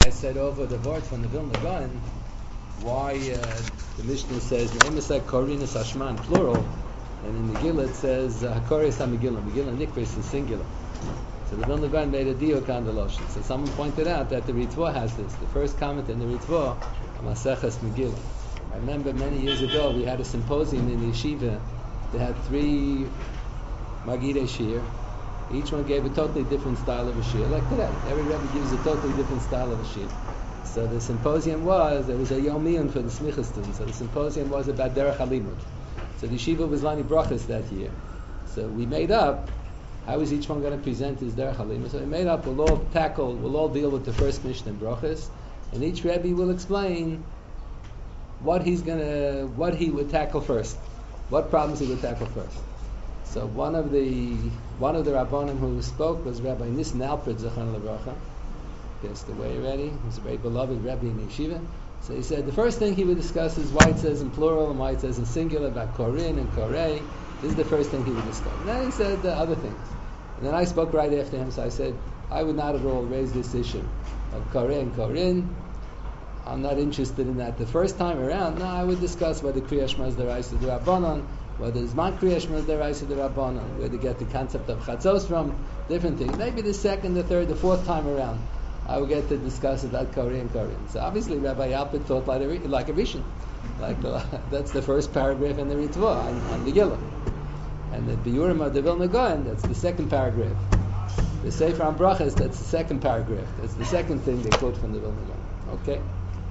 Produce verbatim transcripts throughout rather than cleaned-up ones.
I said over the word from the Vilna Gaon, why uh, the Mishnah says Ne'emasek Korinus Ashman plural, and in the Megillah it says Hakoris HaMegillah, Megillah Nikris is singular. So the Vilna Gaon made a diuk on the Lashon. So someone pointed out that the Ritva has this. The first comment in the Ritva, Maseches Megillah. I remember many years ago we had a symposium in the yeshiva. They had three Magidei Shir. Each one gave a totally different style of a shir. Like today, every Rebbe gives a totally different style of a shir. So the symposium was, there was a Yomiyun for the Smicha students. So the symposium was about Derech HaLimud. So the yeshiva was Lani Brachas that year. So we made up, how is each one going to present his Derech HaLimud? So we made up, we'll all tackle, we'll all deal with the first Mishnah in Brachas, and each Rebbe will explain what he's going to, what he would tackle first. What problems he would tackle first. So one of the one of the Rabbanim who spoke was Rabbi Nissen Alpert Zechron Levracha. Passed away already. He was a very beloved Rebbe in Yeshiva. So he said the first thing he would discuss is why it says in plural and why it says in singular about Korin and Korei. This is the first thing he would discuss. And then he said the other things. And then I spoke right after him. So I said I would not at all raise this issue of Korei and Korin. I'm not interested in that. The first time around, no, I would discuss whether Kriyash Shema is the Rais of the Rabbanon, whether Zman Kriyash Shema is the Rais of the Rabbanon, where to get the concept of Chatzos from, different things. Maybe the second, the third, the fourth time around, I would get to discuss about Korean and Korean. So obviously Rabbi Alpert thought like a, like a Rishon. Like the, that's the first paragraph in the Ritva on, on the Gillah. And the Biurim of the Vilna Gaon, that's the second paragraph. The Sefer on Brachas, that's the second paragraph. That's the second thing they quote from the Vilna Gaon. Okay?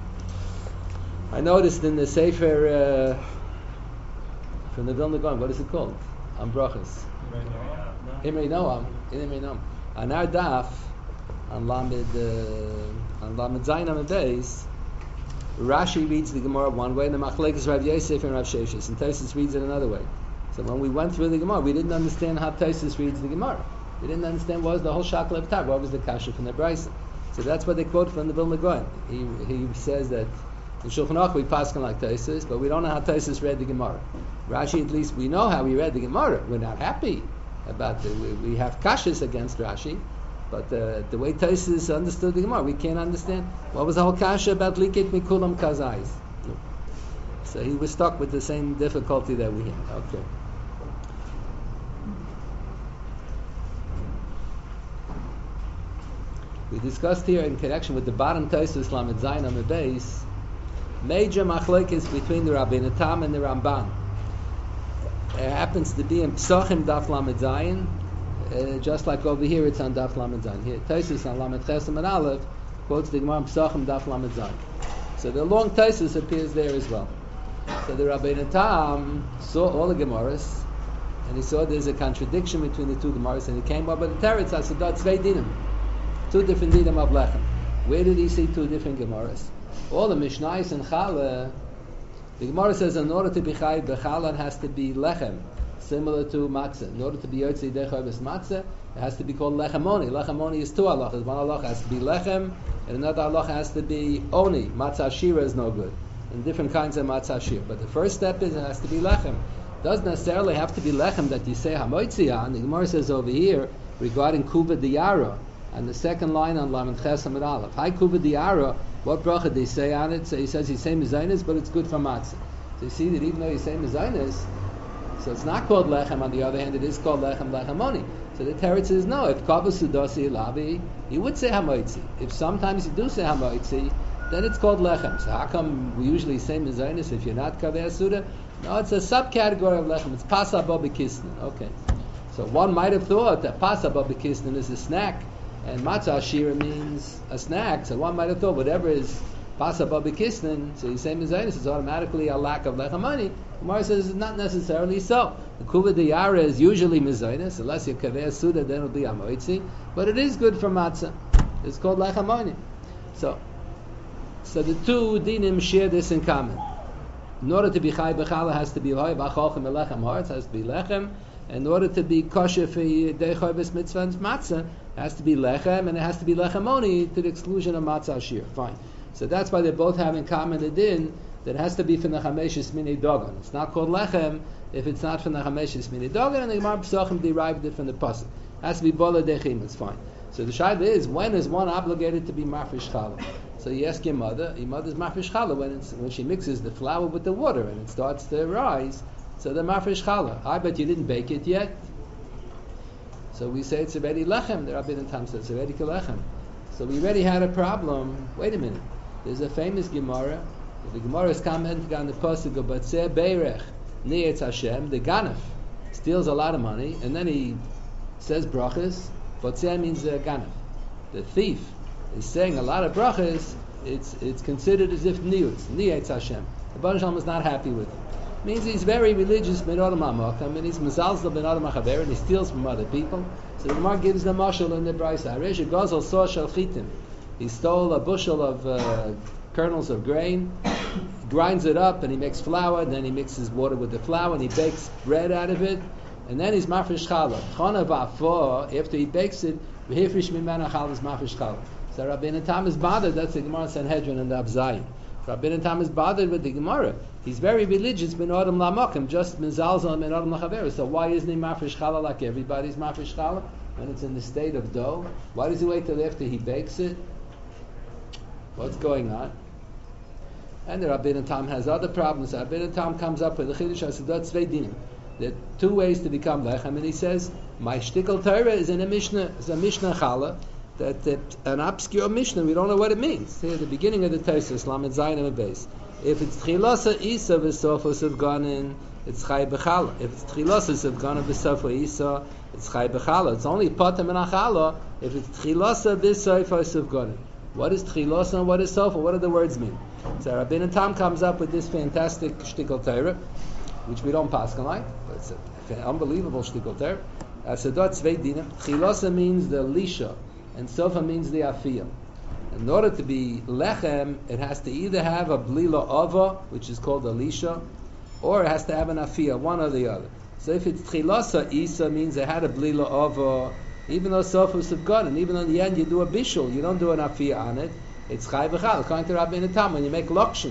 I noticed in the Sefer uh, from the Vilna Gaon, what is it called? On Brachas. Imrei Noam. Imrei Noam. On our daf, on Lamed, uh, on Lamed Zayin Amud Beis, Rashi reads the Gemara one way, and the Machlekes Rav Yosef and Rav Sheshes, and Tosfos reads it another way. So when we went through the Gemara, we didn't understand how Tosfos reads the Gemara. We didn't understand what was the whole Shakel of Tav, what was the Kasha from the Brisa. So that's what they quote from the Vilna Gaon. He he says that in Shulchan Aruch we paskin like Tosfos, but we don't know how Tosfos read the Gemara. Rashi, at least we know how he read the Gemara. We're not happy about the, we, we have kashas against Rashi, but uh, the way Tosfos understood the Gemara, we can't understand. What was the whole kasha about likit mikulam kazais? So he was stuck with the same difficulty that we had. Okay. We discussed here in connection with the bottom Tosfos Lamed Zayin Amud Beis, major machlokes between the Rabbeinu Tam and the Ramban. It happens to be in Psachim Daf Lamed Zayin, uh, just like over here it's on Daf Lamed Zayin. Here Tosfos on Lamed Ches and Aleph quotes the Gemara Psachim Daf Lamed Zayin. So the long Tosfos appears there as well. So the Rabbeinu Tam saw all the Gemaras, and he saw there's a contradiction between the two Gemaras, and he came up with the Teretz Asadat Tzvei Dinim, two different dinim of lechem. Where did he see two different Gemaras? All the Mishnayos and Challah, the Gemara says in order to be Chai b'Challah it has to be lechem, similar to matzah. In order to be Yotzei Dechai b'S matzah, it has to be called lechemoni. Lechemoni is two halachas. One halacha has to be lechem, and another halacha has to be oni. Matzah shira is no good. And different kinds of matzah shira. But the first step is it has to be lechem. It doesn't necessarily have to be lechem that you say hamoitzi on. The Gemara says over here regarding kuva diyara, and the second line on Lamed Ches Amud Aleph. Hi kuva diyara. What bracha did he say on it? So he says he's saying mezainis, but it's good for matzah. So you see that even though he's saying mezainis, so it's not called lechem. On the other hand, it is called lechem lechemoni. So the Teretz says no. If kavos sudasi ilavi, you would say hamoitzi. If sometimes you do say hamoitzi, then it's called lechem. So how come we usually say mezainis if you're not kaveh suda? No, it's a subcategory of lechem. It's pasa bobikisnin. Okay. So one might have thought that pasa bobikisnin is a snack, and matzah shira means a snack. So one might have thought whatever is pasa bobikisnin, so you say mezainis, is automatically a lack of lechem. Gemara says it's not necessarily so. The kuva diyara is usually mezainis, unless you're kaveh suda, then it'll be amoitzi. But it is good for matzah. It's called lechem. So, so the two dinim share this in common. In order to be chai b'chala, has to be hoy b'acholchem elechem hearts, has to be lechem. In order to be kosher for deichoy b's mitzvah and matzah, it has to be lechem, and it has to be lechemoni to the exclusion of matzah shir. Fine. So that's why they both have in common the din that it has to be from the chameshes mini dogan. It's not called lechem if it's not from the chameshes mini dogan, and the Gemara Pesachim derived it from the pasuk. It has to be bola dechim. It's fine. So the shaila is, when is one obligated to be mafresh challah? So you ask your mother, your mother's mafresh challah when it's, when she mixes the flour with the water and it starts to rise. So the mafresh challah. I bet you didn't bake it yet. So we say it's already lechem. The Rabbeinu Tam says it's already lechem. So we already had a problem. Wait a minute. There's a famous Gemara. The Gemara is commenting on the pasuk of Batzeh Beirech Nietz Hashem. The Ganef steals a lot of money and then he says brachas. Batzeh means uh, Ganef. The thief is saying a lot of brachas. It's it's considered as if niutz Nietz Hashem. The Baruch Shalom is not happy with him. Means he's very religious ben Adam HaMakam and he's mezalzel ben Adam HaChaver and he steals from other people. So the Gemara gives the mashal in the brayso. Haresh gazel so shalchitim. He stole a bushel of uh, kernels of grain, grinds it up, and he makes flour. And then he mixes water with the flour, and he bakes bread out of it. And then he's mafresh challah. Chana va'afo. After he bakes it, v'hifrish mimena challah is mafresh challah. So Rabbeinu Tam is bothered. That's the Gemara Sanhedrin and the Abzai. Rabbeinu Tam is bothered with the Gemara. He's very religious, ben Adam Lamakim, just mezalzel ben Adam Lachaver. So why isn't he mafresh challah like everybody's mafresh challah when it's in the state of dough? Why does he wait till after he bakes it? What's going on? And the Rabbeinu Tam has other problems. The Rabbeinu Tam comes up with the Chiddush HaSedot Tzvei Dinim. There are two ways to become lechem, and he says, my shtickle Torah is in a Mishnah, is a Mishnah challah, that, that an obscure Mishnah, we don't know what it means. Here at the beginning of the Tosfos, Lamed Zayin and Beis. If it's Tchilasa Isa v'Sofos of Ganin, it's Chai B'chala. If it's Tchilasa of Ganin v'Sofos Isa, it's Chai B'chala. It's only Potem and Achala if it's Tchilasa v'Sofos of Ganin. What is Tchilasa and what is Sofa? What do the words mean? So Rabbeinu Tam comes up with this fantastic shtickle Torah, which we don't pass on like, but it's an unbelievable shtickle Torah. Asedot Tzvei Dinim. Tchilasa means the Lisha, and Sofa means the Afiyah. In order to be lechem, it has to either have a blila ava, which is called a lisha, or it has to have an afiyah, one or the other. So if it's tchilasa isa, means it had a blila ava, even though sofos have gone, and even in the end you do a bishul, you don't do an afiyah on it, it's chai v'chal. According to Rabbeinu Tam, when you make lokshin,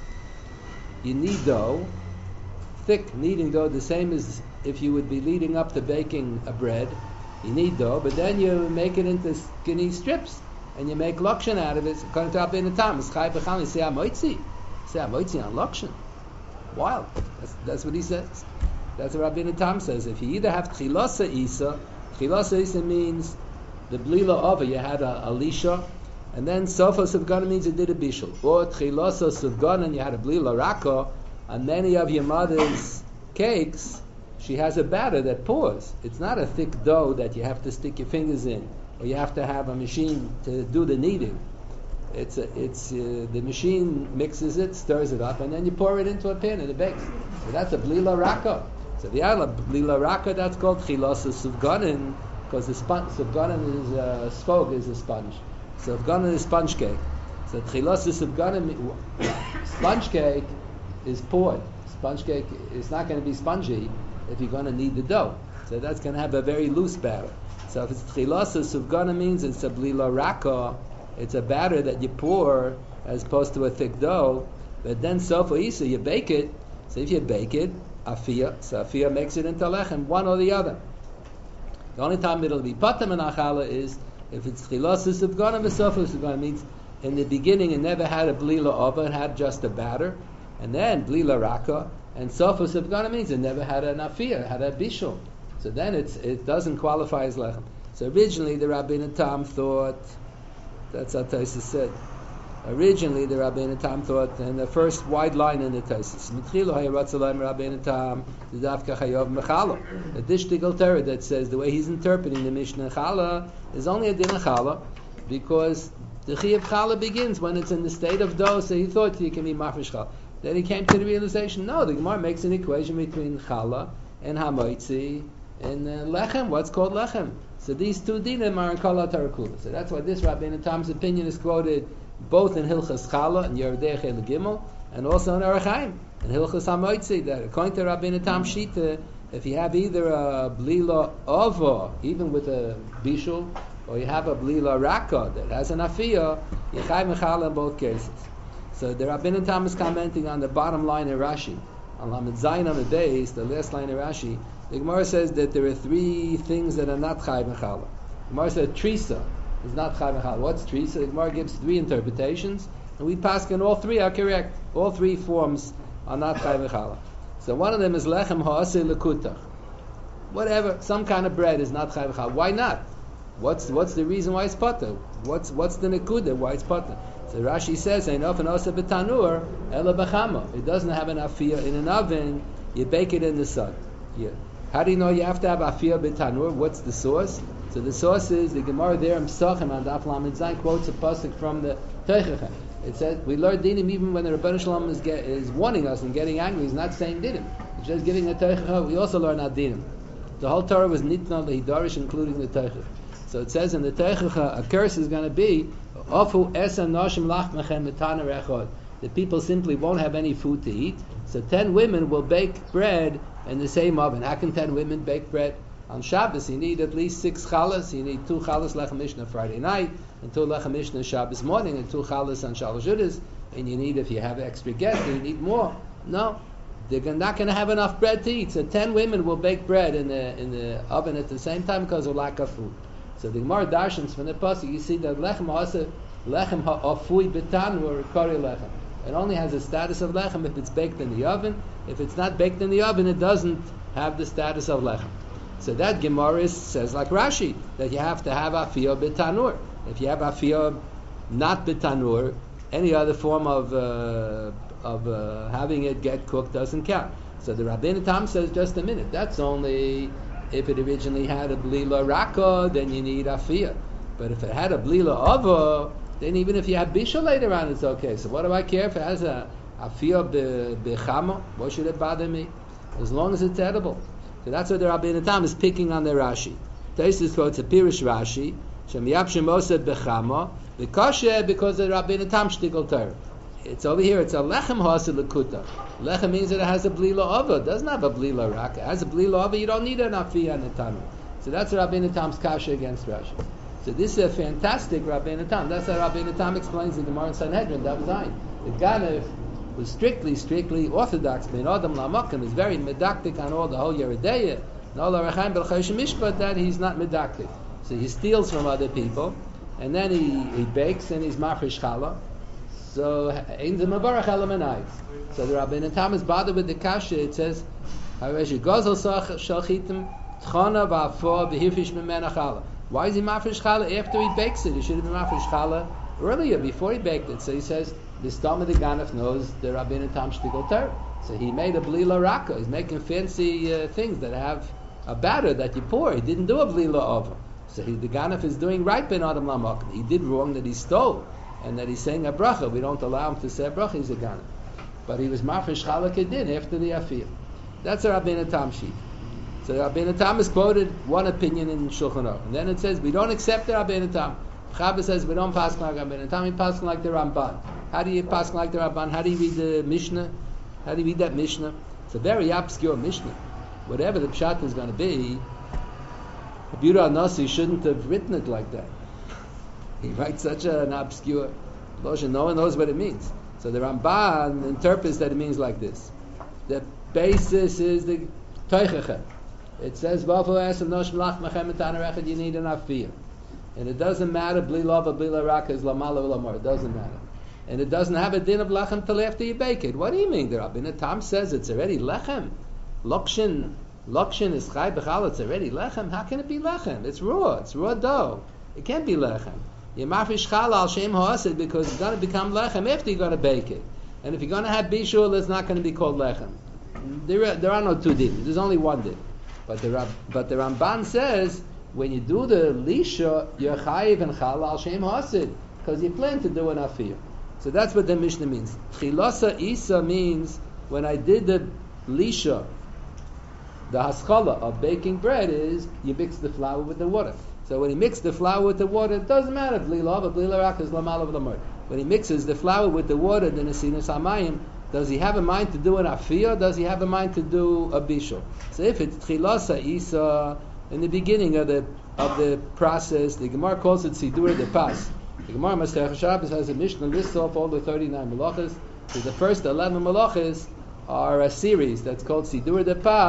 you need dough, thick kneading dough, the same as if you would be leading up to baking a bread, you need dough, but then you make it into skinny strips, and you make lokshin out of it. According to Rabbeinu Tam, it's chai b'chal. You say amoitzi, say amoitzi on lokshin. Wild. That's, that's what he says. That's what Rabbeinu Tam says. If you either have tchilasa isa, tchilasa isa means the blila ova, you had a, a lisha, and then sofos of gana means you did a bishul, or tchilasa of gana and you had a blila raka. On many of your mother's cakes, she has a batter that pours. It's not a thick dough that you have to stick your fingers in, or you have to have a machine to do the kneading. It's a, it's uh, the machine mixes it, stirs it up, and then you pour it into a pan and it bakes. So that's a blila raka. So the other blila raka, that's called chilasa suvganin, because the sponge suvganin is a sfog, is a sponge. Suvganin is sponge cake. So chilasa suvganin, sponge cake is poured. Sponge cake is not going to be spongy if you're going to knead the dough. So that's going to have a very loose batter. So if it's tchilasa suvgana, means it's a blila raka, it's a batter that you pour as opposed to a thick dough. But then sofa isa, you bake it. So if you bake it, afiyah, so afiyah makes it into lechem, one or the other. The only time it'll be patam and achala is if it's tchilasa suvgana v'sofa suvgana, means in the beginning it never had a blila ova, it had just a batter, and then blila raka, and sofa suvgana means it never had an afiyah, it had a bishul. So then it's, it doesn't qualify as lechem. So originally the Rabbeinu Tam thought, that's how Tosfos said, originally the Rabbeinu Tam thought, and the first wide line in the Tosfos, the dish tigal Torah that says the way he's interpreting the Mishnah Chala is only a din Chala, because the Chiyuv Chala begins when it's in the state of dough, so he thought you can be mafresh Chala. Then he came to the realization, no, the Gemara makes an equation between Chala and Hamoitzi, and uh, lechem, what's called lechem. So these two dinim are in Kol HaTorah. So that's why this Rabbeinu Tam's opinion is quoted both in Hilchas Chala and Yerodei Chel Gimel, and also in Orach Chaim and Hilchas HaMoitzi. That according to Rabbeinu Tam Shita, if you have either a blila ova, even with a bishul, or you have a blila raka that has an afiyah, you chai mechala in both cases. So the Rabbeinu Tam is commenting on the bottom line of Rashi, on Lamed Zayin on the base, the last line of Rashi. The Gemara says that there are three things that are not chai mechala. The Gemara said trisa. is not chai v'chala. What's three? So the Gemara gives three interpretations, and we pass on all three are correct. All three forms are not chai v'chala. So one of them is lechem ha'aseh lekutach. Whatever, some kind of bread is not chai v'chala. Why not? What's what's the reason why it's potter? What's what's the nekuda why it's potter? So Rashi says, "Einof an asa b'tanur ela b'chama." It doesn't have an afiyah in an oven. You bake it in the sun. Yeah. How do you know you have to have afiyah b'tanur? What's the source? So the source is the Gemara there in Pesachim and Daf Lamed Zayin quotes a pasuk from the Teichacha. It says we learn dinim even when the Rebbeinu Shalom is, get, is warning us and getting angry. He's not saying dinim. He's just giving a Teichacha. We also learn our dinim. The whole Torah was nitna lehidarish, including the Teichacha. So it says in the Teichacha, a curse is going to be Ofu esa noshim lachmechem mitana rechod. The people simply won't have any food to eat. So ten women will bake bread in the same oven. How can ten women bake bread? On Shabbos, you need at least six challahs. You need two challahs lechem mishnah Friday night, and two lechem mishnah Shabbos morning, and two challahs on Shalosh Judas. And you need, if you have extra guests, you need more. No, they're not going to have enough bread to eat. So ten women will bake bread in the in the oven at the same time because of lack of food. So the Gemara darshans from the pasuk, you see that lechem ha'asa lechem ha'afui b'tanur kari lechem. It only has the status of lechem if it's baked in the oven. If it's not baked in the oven, it doesn't have the status of lechem. So that Gemara says like Rashi, that you have to have afiyah b'tanur. If you have afiyah not b'tanur, any other form of uh, of uh, having it get cooked doesn't count. So the Rabbeinu Tam says, just a minute, that's only if it originally had a blila raka, then you need afiyah. But if it had a blila ava, then even if you have bishul later on, it's okay. So what do I care if it has a afiyah b'chama? What should it bother me? As long as it's edible. So that's what the Rabbeinu Tam is picking on the Rashi. Taisus quotes a Pirish Rashi, Shem Yapshim Osed b'chama, b'kasher, because the Rabbeinu Tam shtickle Torah. It's over here, it's a lechem ha'aseh lekutach. Lechem means that it has a blila ava. It doesn't have a blila rak. It has a blila ava. You don't need an afiyah and a tanur. So that's Rabbeinu Tam's kasha against Rashi. So this is a fantastic Rabbeinu Tam. That's how Rabbeinu Tam explains in the Gemara in Sanhedrin, Daf Zayin. The Ganef was strictly, strictly orthodox. Ben Adam Lamakim is very medactic on all the whole Yerideyah. And all the Rechaim Belchayim Mishpat, that he's not medactic. So he steals from other people, and then he, he bakes and he's mafresh challah. So ein ze mavarach elamanai. So the Rabbeinu Tam is bothered with the kasha. It says, "Haresh gozel shalchitim tchana va'afo v'hirfish memena challah." Why is he mafresh challah after he bakes it? He should have been mafresh challah earlier, before he baked it. So he says, the stom of the ganef knows the Rabbeinu Tam shtickle Torah. So he made a blila raka. He's making fancy uh, things that have a batter that you pour. He didn't do a blila over. So he, the ganef is doing right ben adam lamak. He did wrong that he stole, and that he's saying a bracha. We don't allow him to say a bracha. He's a ganef. But he was mafresh challah kedin after the afir. That's a Rabbeinu Tam sheet. So Rabbeinu Tam is quoted one opinion in Shulchan Aruch, and then it says we don't accept the Rabbeinu Tam. Chabad says we don't pass like Rabbeinu Tam. We pass like the Ramban. How do you pass like the Ramban? How do you read the Mishnah? How do you read that Mishnah? It's a very obscure Mishnah. Whatever the pshat is going to be, Rabbi Yehuda Nasi shouldn't have written it like that. He writes such a, an obscure lotion. No one knows what it means. So the Ramban interprets that it means like this. The basis is the Teichacha. It says, you need an afiyah. And it doesn't matter, bli lava, bli raka is lamala lamar. It doesn't matter. And it doesn't have a din of lechem till after you bake it. What do you mean? The Rabbeinu Tam says it's already lechem. Lokshin, lokshin is chai b'chal, it's already lechem. How can it be lechem? It's raw. It's raw dough. It can't be lechem. You mafish challah al shem ha'asid because it's going to become lechem after you're going to bake it. And if you're going to have bishul, it's not going to be called lechem. There are, there are no two din. There's only one din. But the Rab, but the Ramban says when you do the lisha, you're chayiv and challah al shem ha'asid because you plan to do an afiyah. So that's what the Mishnah means. Chilasa isa means when I did the lisha, the haskalah of baking bread is you mix the flour with the water. So when he mixed the flour with the water, it doesn't matter. Bli lava, bli rak is lamal of the mud. When he mixes the flour with the water, the nesinas hamayim, does he have a mind to do an afiyah? Does he have a mind to do a bishul? So if it's chilasa isa in the beginning of the of the process, the Gemara calls it sidur de pas. The Gemara Masechet Shabbos has a Mishnah lists off all the thirty-nine malachas. So the first eleven malachas are a series that's called Sidur de Pas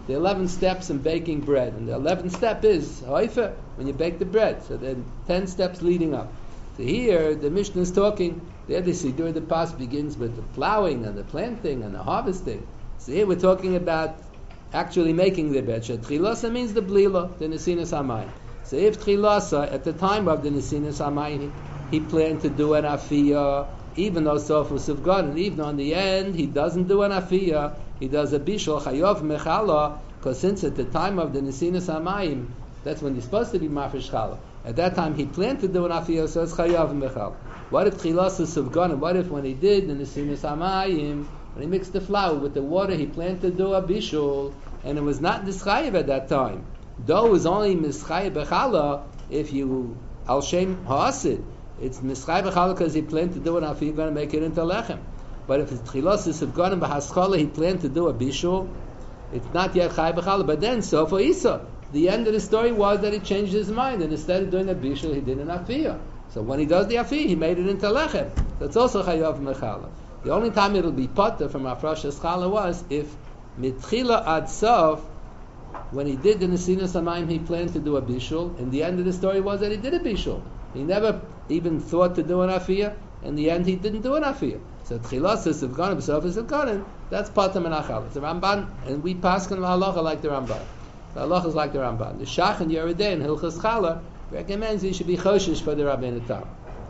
the eleven steps in baking bread. And the eleventh step is haifa, when you bake the bread. So there are ten steps leading up. So here, the Mishnah is talking, the other Siddur, the Pas begins with the plowing and the planting and the harvesting. So here we're talking about actually making the bread. Tchilasa means the blila, the Nesinas Hamayim. So if Tchilasa, at the time of the Nesinas Hamayim, he planned to do an afiyah, even though Sofus of God, and even on the end, he doesn't do an afiyah, he does a bishul chayov mechala, because since at the time of the Nesinas Hamayim, that's when he's supposed to be mafresh chala. At that time, he planned to do an afiyah, so it's chayav mechala. What if Tchilasa Suvgan, and what if when he did the Nesinas Hamayim, when he mixed the flour with the water, he planned to do a bishul, and it was not nischayev at that time. Though it was only mischayev bechala if you al shem ha'asid. It's mischayev bechala because he planned to do an afiyah, you're going to make it into lechem. But if it's tchilas of ganim b'haschala, he planned to do a bishul, it's not yet chayev bechala. But then, so for Isa, the end of the story was that he changed his mind, and instead of doing a bishul, he did an afiyah. So when he does the afiyah, he made it into lechem. That's also chayav mechala. The only time it'll be potter from Afrashas Chala was if mitchila ad sof, when he did the Nesinas Hamayim, he planned to do a bishul, and the end of the story was that he did a bishul. He never even thought to do an afiyah, in the end he didn't do an afiyah. So tchilas of ganim, sofas of ganim, that's potter menachal. It's a Ramban, and we pass on halacha like the Ramban. The halacha is like the Ramban. The Shach and Yeridei and Hilchas Chala recommends you should be choshish for the Rabbeinu Tam.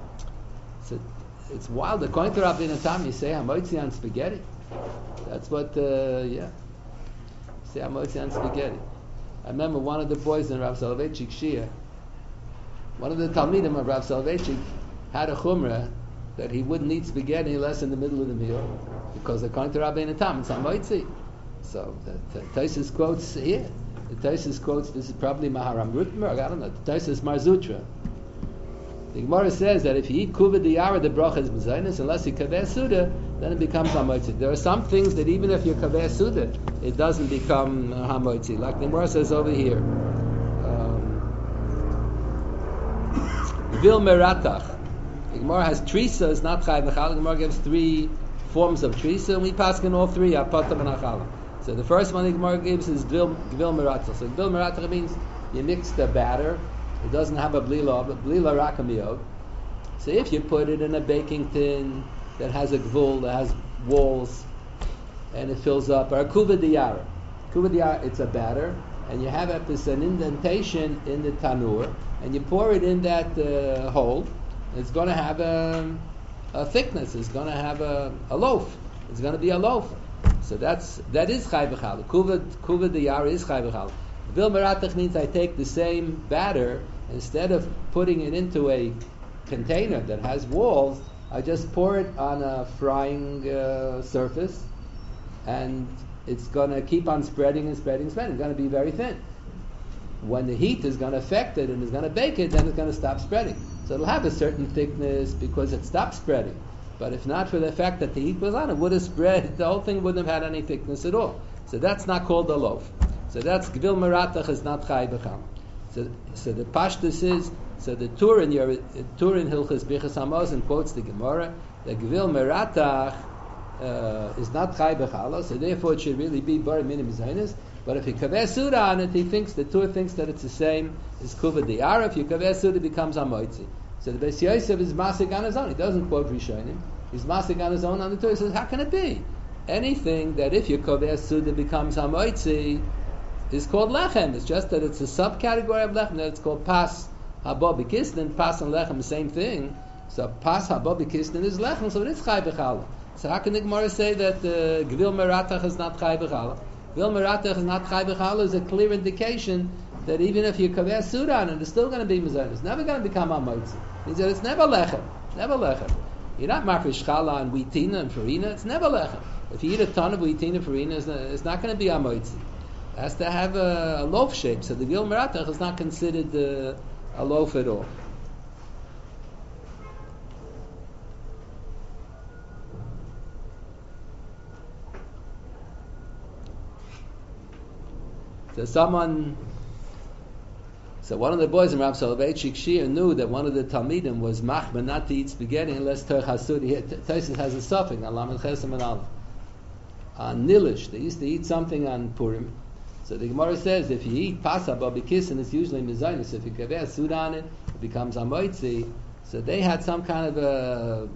So it's wild. According to Rabbeinu Tam, you say hamotzi on spaghetti. That's what, uh, yeah. Say hamotzi on spaghetti. I remember one of the boys in Rav Soloveitchik Shia, one of the Talmidim of Rav Soloveitchik had a chumrah that he wouldn't eat spaghetti unless in the middle of the meal, because according to Rabbeinu Tam, it's hamotzi. So the, the Taisus quotes here. The Taisus quotes, this is probably Maharam Rutmerg, I don't know, the Taisus Marzutra. The Gemara says that if you eat kuva diyara, the bracha is mezainis, unless you kaveh suda, then it becomes hamotzi. There are some things that even if you kaveh suda, it doesn't become hamotzi. Like the Gemara says over here, vil um, meratach. The Gemara has trisa, is not chayv mechal. The Gemara gives three forms of trisa, and we pass in all three, apatam and achala. So the first one the Gemara gives is vil meratach. So vil meratach means you mix the batter. It doesn't have a blila, but blila rakamiyot. So if you put it in a baking tin that has a gvul, that has walls, and it fills up, or a kuva diyara. Kuva diyara, it's a batter, and you have it, there's an indentation in the tanur, and you pour it in that uh, hole, it's going to have a, a thickness, it's going to have a, a loaf. It's going to be a loaf. So that's, that is chai b'chal. Kuva, kuva diyara is chai b'chal. Vil meratach means I take the same batter, instead of putting it into a container that has walls, I just pour it on a frying uh, surface, and it's going to keep on spreading and spreading and spreading. It's going to be very thin. When the heat is going to affect it and is going to bake it, then it's going to stop spreading. So it'll have a certain thickness because it stopped spreading. But if not for the fact that the heat was on, it would have spread, the whole thing wouldn't have had any thickness at all. So that's not called a loaf. So that's gvil meratach is not chai b'chal. So, so the pashtus is, so the Turin, your Turin Hilchas Bichas Hamazon quotes the Gemara, the gvil meratach uh, is not chai b'chala, so therefore it should really be bar minim zaynis. But if you kaveh suda on it, he thinks, the Tur thinks that it's the same as kuva diyara. If you kaveh suda, it becomes hamoitzi. So the Beis Yosef is masik on his own. He doesn't quote Rishonim. He's masik on his own on the Tur. He says, how can it be? Anything that if you kaveh suda becomes hamoitzi is called lechem. It's just that it's a subcategory of lechem. That it's called pas haba b'kisnin. Pas and lechem, the same thing. So pas haba b'kisnin is lechem. So it is chai b'chala. So how can the Gemara say that uh, gvil meratach is not chai b'chala? Gvil meratach is not chai b'chala is a clear indication that even if you kaveh suda on it, it's still going to be mezainis. It's never going to become hamotzi. Means that it's never lechem. Never lechem. You're not mafresh chala on wheatina and farina. It's never lechem. If you eat a ton of wheatina and farina, it's not, it's not going to be hamotzi. It has to have a, a loaf shape. So the gvil meratach is not considered uh, a loaf at all. So someone, so one of the boys in Rav Soloveitchik Shir knew that one of the Talmidim was machmer not to eat spaghetti unless ter chasudi. Taisus has a suffix on lamed chesem and aleph. On Nilish, they used to eat something on Purim, So the Gemara says if you eat pasa babikisin, it's usually mizaynis. If you kaveh suda on it, it becomes amoitzi. So they had some kind of a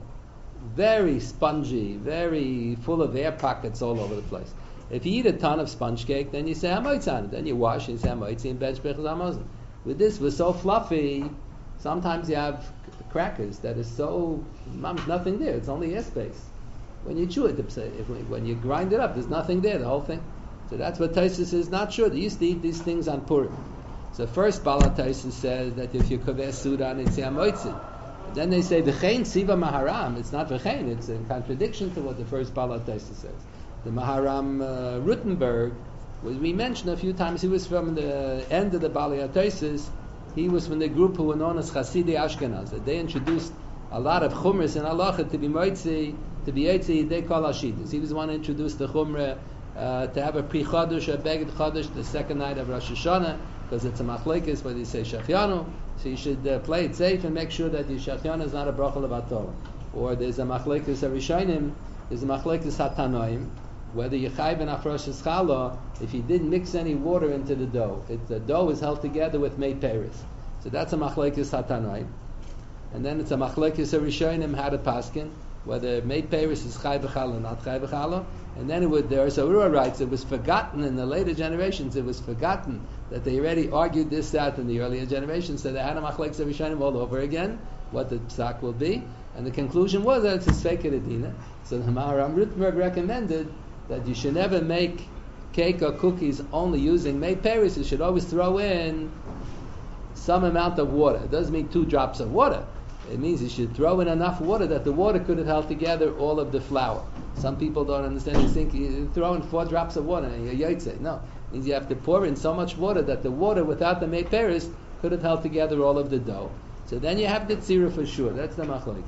very spongy, very full of air pockets all over the place. If you eat a ton of sponge cake, then you say hamoitzi on it. Then you wash and you say hamoitzi and bench bechaz hamazon. With this, we're so fluffy. Sometimes you have crackers that is so there's nothing there. It's only airspace. When you chew it, if, when you grind it up, there's nothing there. The whole thing. So that's what Taisus is not sure. They used to eat these things on Purim. So first Bala Taisus says that if you kaveh sudan, it's yamoitzi. Then they say v'chein siva maharam. It's not v'chein. It's in contradiction to what the first Bala Taisus says. The Maharam uh, Rutenberg, was we mentioned a few times. He was from the end of the Bala Taisus. He was from the group who were known as Chasidei Ashkenaz. They introduced a lot of chumras in halacha to be moitzi, to be yotzi. They call ashidus. He was the one who introduced the chumrah. Uh, to have a pre-chodesh, a beged chodesh, the second night of Rosh Hashanah, because it's a machlekes, whether you say shachianu, so you should uh, play it safe and make sure that your shachianu is not a bracha levator. Or there's a machlekes of Rishonim, there's a machlekes hatanoim, whether you chayv and afrosh challah, if you didn't mix any water into the dough, it, the dough is held together with mei peris. So that's a machlekes hatanoim. And then it's a machlekes of Rishonim, how to paskin, whether mei peris is chayv b'challah or not chayv b'challah. And then it would, there is a Urah writes, it was forgotten in the later generations, it was forgotten that they already argued this out in the earlier generations, so they had a machlekes of Rishonim all over again, what the psak will be, and the conclusion was that it's a Sfeikah Adina. So the Maharam Rutenberg recommended that you should never make cake or cookies only using mei peris. You should always throw in some amount of water. It doesn't mean two drops of water. It means you should throw in enough water that the water could have held together all of the flour. Some people don't understand. You think you throw in four drops of water and you're yotze. No, it means you have to pour in so much water that the water without the mei peris could have held together all of the dough. So then you have the tzira for sure. That's the machlokes.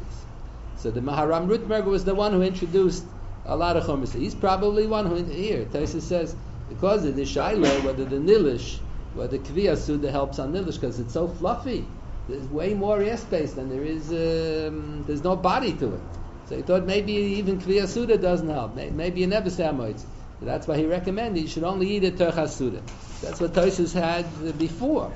So the Maharam Rutenberg was the one who introduced a lot of chumras. He's probably one who here. Taisa says because of the shaila, whether the nilish, whether kviyah suda helps on nilish because it's so fluffy. There's way more airspace than there is. Um, there's no body to it. So he thought maybe even Kviyah Suda doesn't help. Maybe you never say Hamoitz. So that's why he recommended you should only eat it Terchas Suda. That's what Tosfos had uh, before.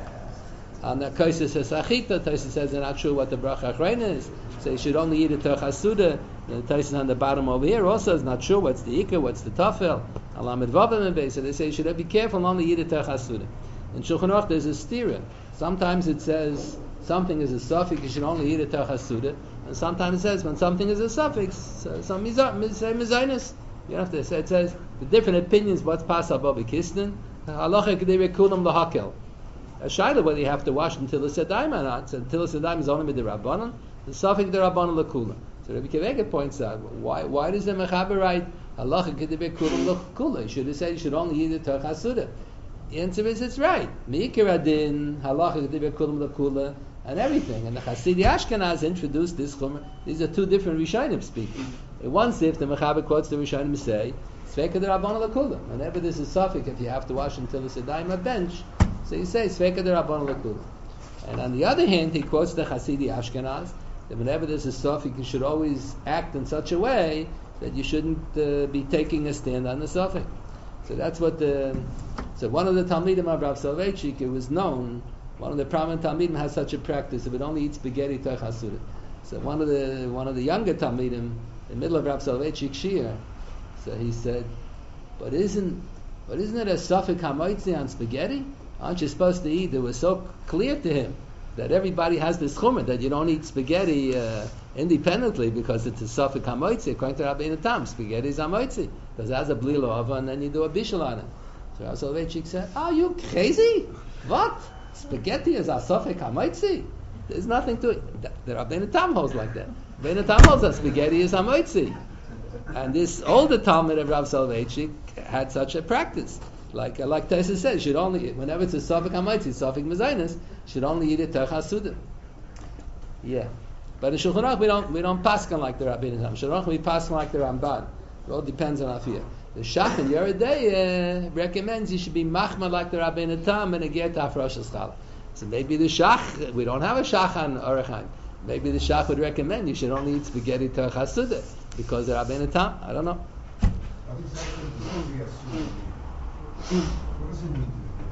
On the Kaisis says Achita, Tosfos says they're not sure what the Bracha Achrayna is. So you should only eat it Terchas Suda. The Tosfos on the bottom over here also is not sure what's the Ikar, what's the Tafel. Alamid Vavim. So they say you should be careful and only eat it Terchas Suda. In Shulchan Aruch there's a stira. Sometimes it says something is a suffix, you should only eat it Terchas Suda. And sometimes it says when something is a suffix, so some say mizaynis. You have to say it says the different opinions. What's pasal babi kisnin? Halacha kedei kulam lahakel. A shayla whether you have to wash until it's a daim or not. So until it's a daim is only with the rabbanon. The suffix the rabbanon lakula. So Rabbi Kivega points out why why does the mechaber write halacha kedei kulam lakula? You should have said you should only eat it Terchas Suda. The answer is it's right. Meikir adin halacha kedei kulam lakula. And everything. And the Chasidei Ashkenaz introduced this chumrah. These are two different Rishonim speaking. In one sif, the Mechaber quotes the Rishonim say, Sveika de Rabbana L'Kula. Whenever there's a suffix, if you have to wash until it's a daim a bench, so you say, Sveika de Rabbana L'Kula. And on the other hand, he quotes the Chasidei Ashkenaz, that whenever there's a suffix, you should always act in such a way that you shouldn't uh, be taking a stand on the suffix. So that's what the... So one of the Talmidim of Rav Soloveitchik, it was known, one of the prominent Talmidim has such a practice. It would only eat spaghetti Terchas Suda. So one of the one of the younger Talmidim, in the middle of Rav Soloveitchik Shir, so he said, "But isn't but isn't it a suffix hamoitzi on spaghetti? Aren't you supposed to eat?" It was so clear to him that everybody has this chumrah that you don't eat spaghetti uh, independently because it's a suffix hamoitzi. According to Rabbeinu Tam, spaghetti is hamoitzi because it has a blilo ova and then you do a bishul on it. So Rav Soloveitchik said, "Are you crazy? What? Spaghetti is a suffix hamoitzi? There's nothing to it." The Rabbeinu Tam holds like that. Rabbeinu Tam holds that spaghetti is hamoitzi. And this older Talmud of Rav Soloveitchik had such a practice. Like uh, like Tosfos says, should only whenever it's a suffix hamoitzi, suffix mezainis, should only eat it Terchas Suda. Yeah. But in Shulchan Aruch we don't we don't paskan like the Rabbeinu Tam. Shulchan Aruch we paskan like the Ramban. It all depends on Afiyah. The Shach in Yeridei uh, recommends you should be machma like the Rabbeinu Tam and a ger to afrosh challah. So maybe the Shach, we don't have a Shach on Orach Chaim. Maybe the Shach would recommend you should only eat spaghetti Terchas Suda because the Rabbeinu Tam. I don't know. What does it mean?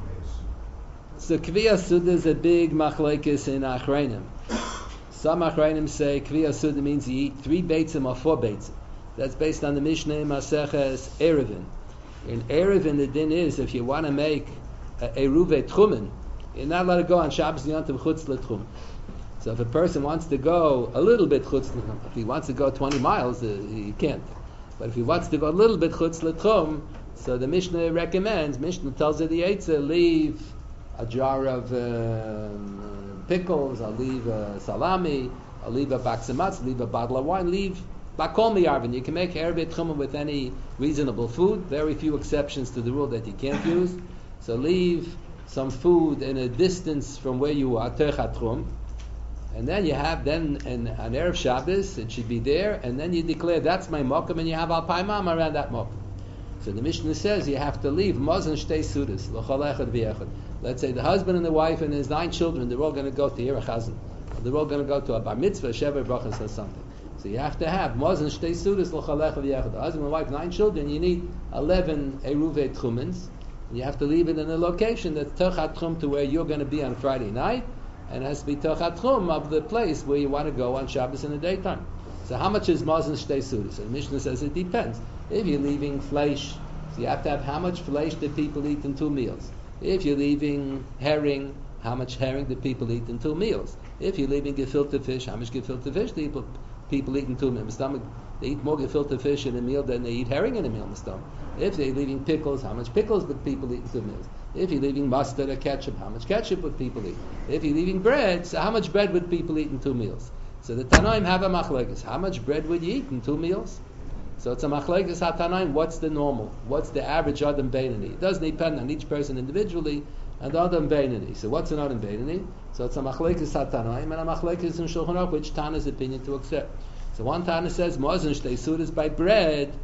So Kviyas Suda is a big machlekes in Achrayim. Some Achrayim say Kviyas Suda means you eat three beitzim or four beitzim. That's based on the Mishnah Maseches Erevin. In Erevin, the din is if you want to make a eruve tchumen, you're not allowed to go on Shabbos Yontiv chutz l'tchum. So if a person wants to go a little bit chutz l'tchum, if he wants to go twenty miles, uh, he can't. But if he wants to go a little bit chutz l'tchum, so the Mishnah recommends, Mishnah tells her the Eitzah, leave a jar of uh, pickles, I'll leave a salami, I'll leave a baksamatz, leave a bottle of wine, leave bakol miyarvin. You can make eruv tchumen with any reasonable food. Very few exceptions to the rule that you can't use. So leave some food in a distance from where you are, terchat chum, and then you have then an, an erev Shabbos. It should be there, and then you declare that's my mokum, and you have al paimam around that mokum. So the Mishnah says you have to leave mazon shtei sudas l'chol echad v'echad. Let's say the husband and the wife and his nine children, they're all going to go to Yer Chazan. They're all going to go to a bar mitzvah, shever brachas, or something. So you have to have mazon shtei sudas l'chol echad v'echad. The husband and wife, nine children, you need eleven eruve tchumens. You have to leave it in a location that's terchat chum to where you're going to be on Friday night, and it has to be terchat chum of the place where you want to go on Shabbos in the daytime. So how much is mazon shtei sudas? So the Mishnah says it depends. If you're leaving flesh, so you have to have how much flesh do people eat in two meals. If you're leaving herring, how much herring do people eat in two meals? If you're leaving gefilte fish, how much gefilte fish do people, people eat in two meals? They eat more gefilte fish in a meal than they eat herring in a meal in the stomach. If they're leaving pickles, how much pickles would people eat in two meals? If you're leaving mustard or ketchup, how much ketchup would people eat? If you're leaving bread, so how much bread would people eat in two meals? So the Tanaim have a machlekes. How much bread would you eat in two meals? So it's a machlekes hatanaim. What's the normal? What's the average adam beinani? It doesn't depend on each person individually and adam beinani. So what's an adam beinani? So it's a machlekes hatanaim and a machlekes in Shulchan Aruch, which Tana's opinion to accept. So one Tana says mazon shtei sudas by bread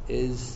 is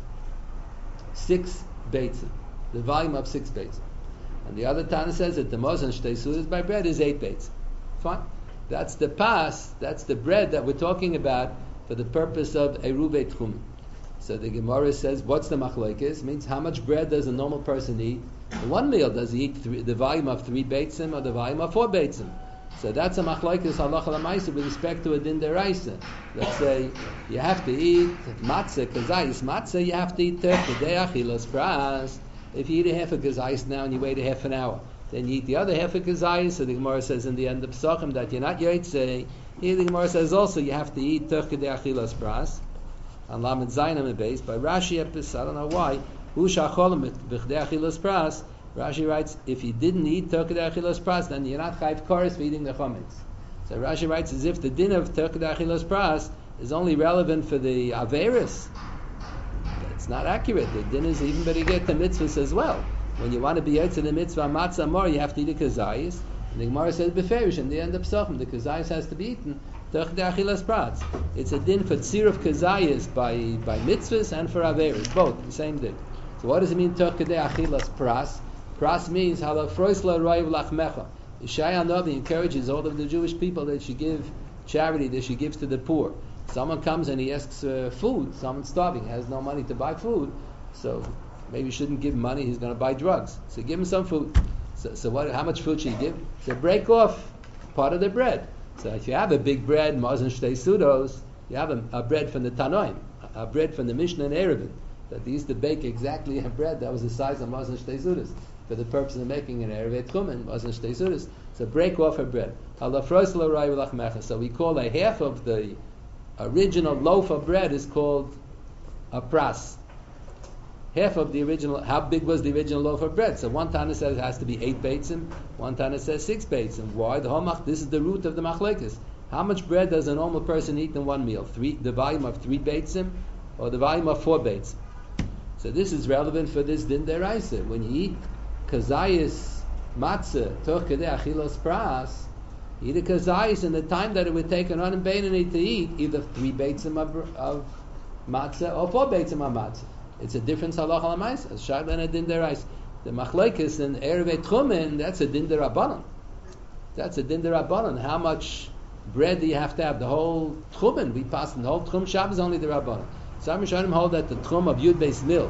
six beitzim, the volume of six beitzim, and the other Tana says that the mazon shtei sudas by bread is eight beitzim. Fine, that's the pas, that's the bread that we're talking about for the purpose of eruve tchumen. So the Gemara says, what's the machlokes? Means how much bread does a normal person eat? In one meal, does he eat three, the volume of three beitzim or the volume of four beitzim? So that's a machlokes halacha l'maisa with respect to a din deraisa. Let's say you have to eat matzah, kazayis matzah, you have to eat terkadei achilas pras. If you eat a half a kazayis now and you wait a half an hour, then you eat the other half a kazayis. So the Gemara says in the end of Pesachim that you're not yotzei. Here the Gemara says also you have to eat terkadei achilas pras. On Lamed Zayin base by Rashi Epis, I don't know why. Hu shacholim b'chdei achilas pras. Rashi writes, if you didn't eat terkadei achilas pras, then you're not chayv koros for eating the chometz. So Rashi writes as if the din of terkadei achilas pras is only relevant for the averis. It's not accurate. The din is even better get the mitzvahs as well. When you want to be yotze the mitzvah matzah more, you have to eat a kazayis. And the Gemara says beferish in the end of Pesachim, the kazayis has to be eaten. Terkadei achilas pras. It's a din for tzir of kazayis by by mitzvahs and for averis, both the same din. So what does it mean terkadei achilas pras? Pras means hala froisla roiv lachmecha. Yeshaya Navi encourages all of the Jewish people that she give charity, that she gives to the poor. Someone comes and he asks uh, food. Someone's starving, has no money to buy food, so maybe you shouldn't give him money. He's going to buy drugs. So give him some food. So, so what? How much food should you give? So break off part of the bread. So if you have a big bread, mazon shtei sudos, you have a, a bread from the Tanoim, a, a bread from the Mishnah and Erevin, that they used to bake exactly a bread that was the size of mazon shtei sudos for the purpose of making an erev tchumen, mazon shtei sudos. So break off a bread. So we call a half of the original loaf of bread is called a pras. Half of the original, how big was the original loaf of bread? So one Tana says it has to be eight beitzim, one Tana says six beitzim. Why? The homach, this is the root of the machlekes. How much bread does a normal person eat in one meal? Three, the volume of three beitzim or the volume of four beitzim? So this is relevant for this din deraisa. When you eat kazayis matzah, toch kedei achilas pras, eat a kazayis in the time that it would take an unim beinani to eat either three beitzim of, of matzah or four beitzim of matzah. It's a difference halacha l'mais. As shayla and a din deraisa. The machlekes and erevei tchumen, that's a din derabanan. That's a din derabanan. How much bread do you have to have? The whole tchumen we pass, the whole tchum Shabbos is only the rabbanan. Some Rishonim hold that the tchum of Yud Beis Mil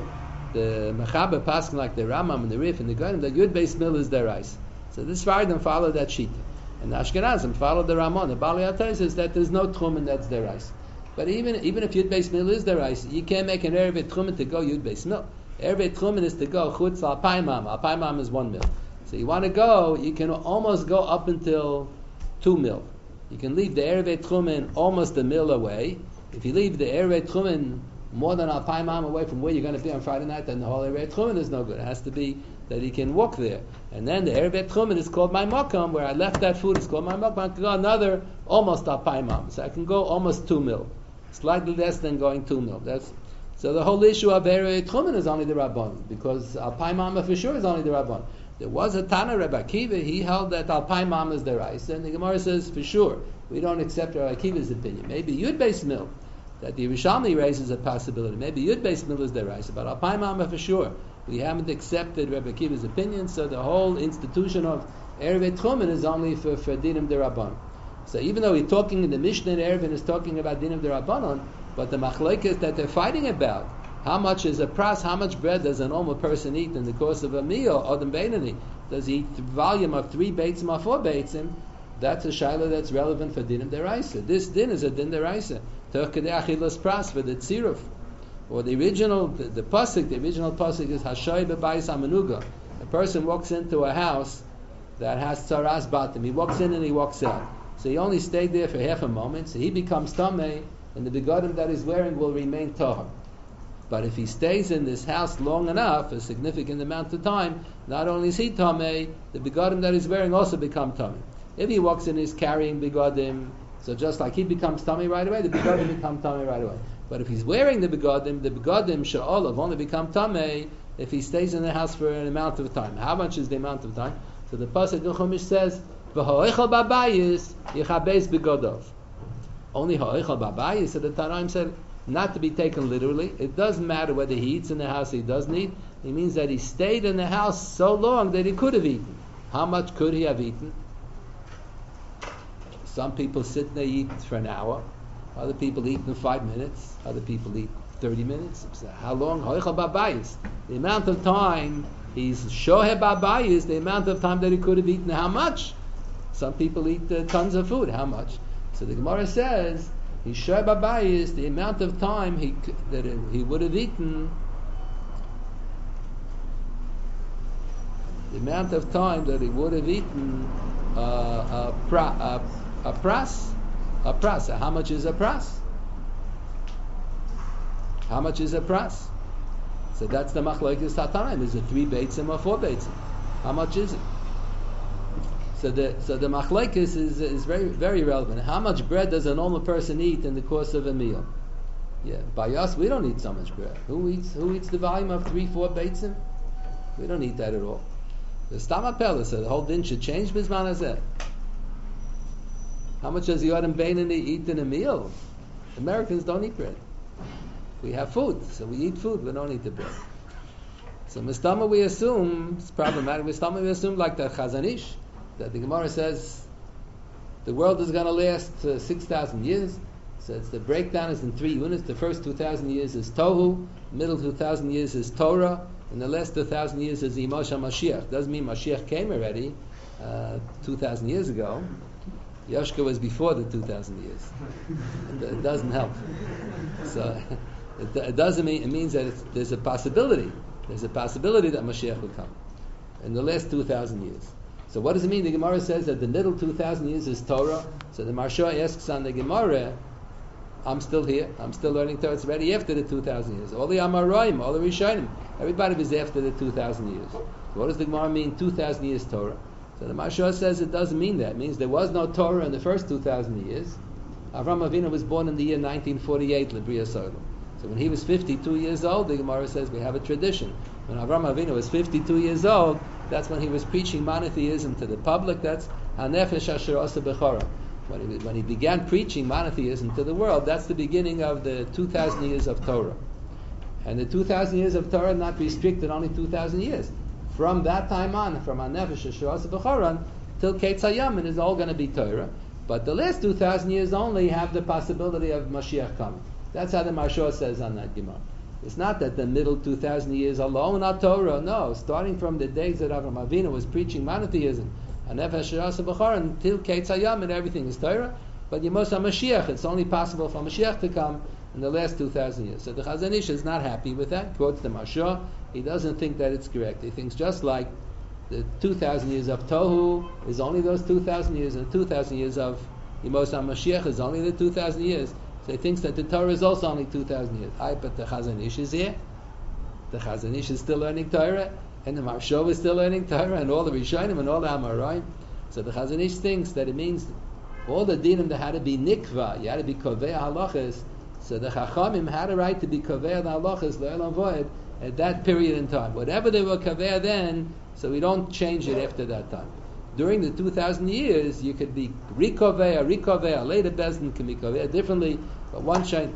the Mechaber passing like the Rambam and the Rif and the Goyim, that Yud Beis Mil is their ice. So this Fardim follow that Shita. And the Ashkenazim follow the Ramon. The Bali Atay says that there's no Tchumen that's their ice. But even even if Yud Beis Mil is their ice, you can't make an Erev Tchumen to go Yud Beis Mil. Erev Tchumen is to go Chutz Alpay Mam. Alpay Mam is one mil. So you want to go, you can almost go up until two mil. You can leave the Erev Tchumen almost a mil away. If you leave the Erev Tchumen more than Alpay Mam away from where you're going to be on Friday night, then the whole Erev Tchumen is no good. It has to be that he can walk there. And then the Erev Tchumen is called my Makam, where I left that food, it's called my Makam. I can go another almost Alpay Mam. So I can go almost two mil. Slightly less than going two mil. That's so the whole issue of Erev Tchumen is only the Rabban, because Alpay Mam for sure is only the Rabban. There was a Tana, Rabbi Akiva, he held that Alpay Mam is the rice, and the Gemara says for sure we don't accept Rabbi Akiva's opinion. Maybe Yud Beis Mil, that the Yerushalmi raises a possibility. Maybe Yud Beis Mil is the rice, but Alpay Mam for sure we haven't accepted Rabbi Akiva's opinion. So the whole institution of Erev Tchumen is only for, for Dinim D'Rabbanan. So even though we're talking in the Mishnah, Erevin is talking about Dinim D'Rabbanan, but the machlokes that they're fighting about, how much is a pras, how much bread does a normal person eat in the course of a meal, Adam Beinani? Does he eat the volume of three beitzim or four beitzim? That's a shaila that's relevant for Dinim D'Oraisa. This din is a din D'Oraisa. Toch kedei achilas pras for the tziruf. Or the original, the, the pasuk, the original pasuk is Hashoy bebayis hamenuga. A person walks into a house that has tzaras batim. He walks in and he walks out. So he only stayed there for half a moment, so he becomes tamei, and the begadim that he's wearing will remain tahor. But if he stays in this house long enough, a significant amount of time, not only is he tamei, the begadim that he's wearing also become tamei. If he walks in, he's carrying begadim, so just like he becomes tamei right away, the begadim become tamei right away. But if he's wearing the begadim, the begadim sha'olav only become tamei if he stays in the house for an amount of time. How much is the amount of time? So the pasuk in Chumash says, "V'ha'oichel b'bayis yichabes begodov." Only ha'oichel b'bayis. So the Tanaim said not to be taken literally. It doesn't matter whether he eats in the house or he doesn't eat. It means that he stayed in the house so long that he could have eaten. How much could he have eaten? Some people sit and they eat for an hour. Other people eat in five minutes. Other people eat thirty minutes. So how long? Ha'oichel b'bayis. The amount of time he's shohe b'bayis, the amount of time that he could have eaten. How much? Some people eat uh, tons of food. How much? So the Gemara says, he shohe b'bayis, the amount of time he that it, he would have eaten, the amount of time that he would have eaten uh, a, pra, a, a pras, a pras. So how much is a pras? How much is a pras? So that's the machlokes Tanaim. Is it three beitzim or four beitzim? How much is it? So the so the machlokes is is very very relevant. How much bread does a normal person eat in the course of a meal? Yeah, by us we don't eat so much bread. Who eats who eats the volume of three four beitzim? We don't eat that at all. The Stam Apella said the whole din should change bisman hazeh. How much does the Adam Beinani eat in a meal? Americans don't eat bread. We have food, so we eat food. We don't eat the bread. So Mistama we assume it's problematic. Mistama we assume like the Chazon Ish, that the Gemara says the world is going to last uh, six thousand years. So it's the breakdown is in three units. The first two thousand years is Tohu, middle two thousand years is Torah, and the last two thousand years is Yimosha Mashiach. Doesn't mean Mashiach came already uh, two thousand years ago. Yoshka was before the two thousand years. It doesn't help. So it, it doesn't mean, it means that it's, there's a possibility. There's a possibility that Mashiach will come in the last two thousand years. So what does it mean? The Gemara says that the middle two thousand years is Torah. So the Marsha asks on the Gemara, I'm still here. I'm still learning Torah. It's already after the two thousand years. All the Amoraim, all the Rishonim, everybody was after the two thousand years. So what does the Gemara mean, two thousand years Torah? So the Marsha says it doesn't mean that. It means there was no Torah in the first two thousand years. Avram Avinu was born in the year nineteen forty-eight, L'Bria Solam. So when he was fifty-two years old, the Gemara says we have a tradition. When Avram Avinu was fifty-two years old, that's when he was preaching monotheism to the public. That's Hanefesh Asher Asa Bechora. When he, when he began preaching monotheism to the world, that's the beginning of the two thousand years of Torah. And the two thousand years of Torah not restricted only two thousand years. From that time on, from Hanefesh Asher Asa Bechora till Ketz Hayamin is all going to be Torah. But the last two thousand years only have the possibility of Mashiach coming. That's how the Marsha says on that Gemara. It's not that the middle two thousand years alone are Torah. No, starting from the days that Avraham Avinu was preaching monotheism, and until Ketz Hayam, and everything is Torah. But Yemos HaMashiach, it's only possible for Mashiach to come in the last two thousand years. So the Chazon Ish is not happy with that. Quotes the Mashah. He doesn't think that it's correct. He thinks just like the two thousand years of Tohu is only those two thousand years, and two thousand years of Yemos HaMashiach is only the two thousand years. So he thinks that the Torah is also only two thousand years. I, but the Chazon Ish is here. The Chazon Ish is still learning Torah, and the Marshav is still learning Torah, and all the Rishonim and all the Amoraim. So the Chazon Ish thinks that it means all the dinim that had to be nikva, you had to be kovei halachas. So the Chachamim had a right to be kovei halachas le'olam voed at that period in time. Whatever they were kovei then, so we don't change it after that time. During the two thousand years, you could be rikovei, rikovei, later Bezdin can be kovei differently, but one shine.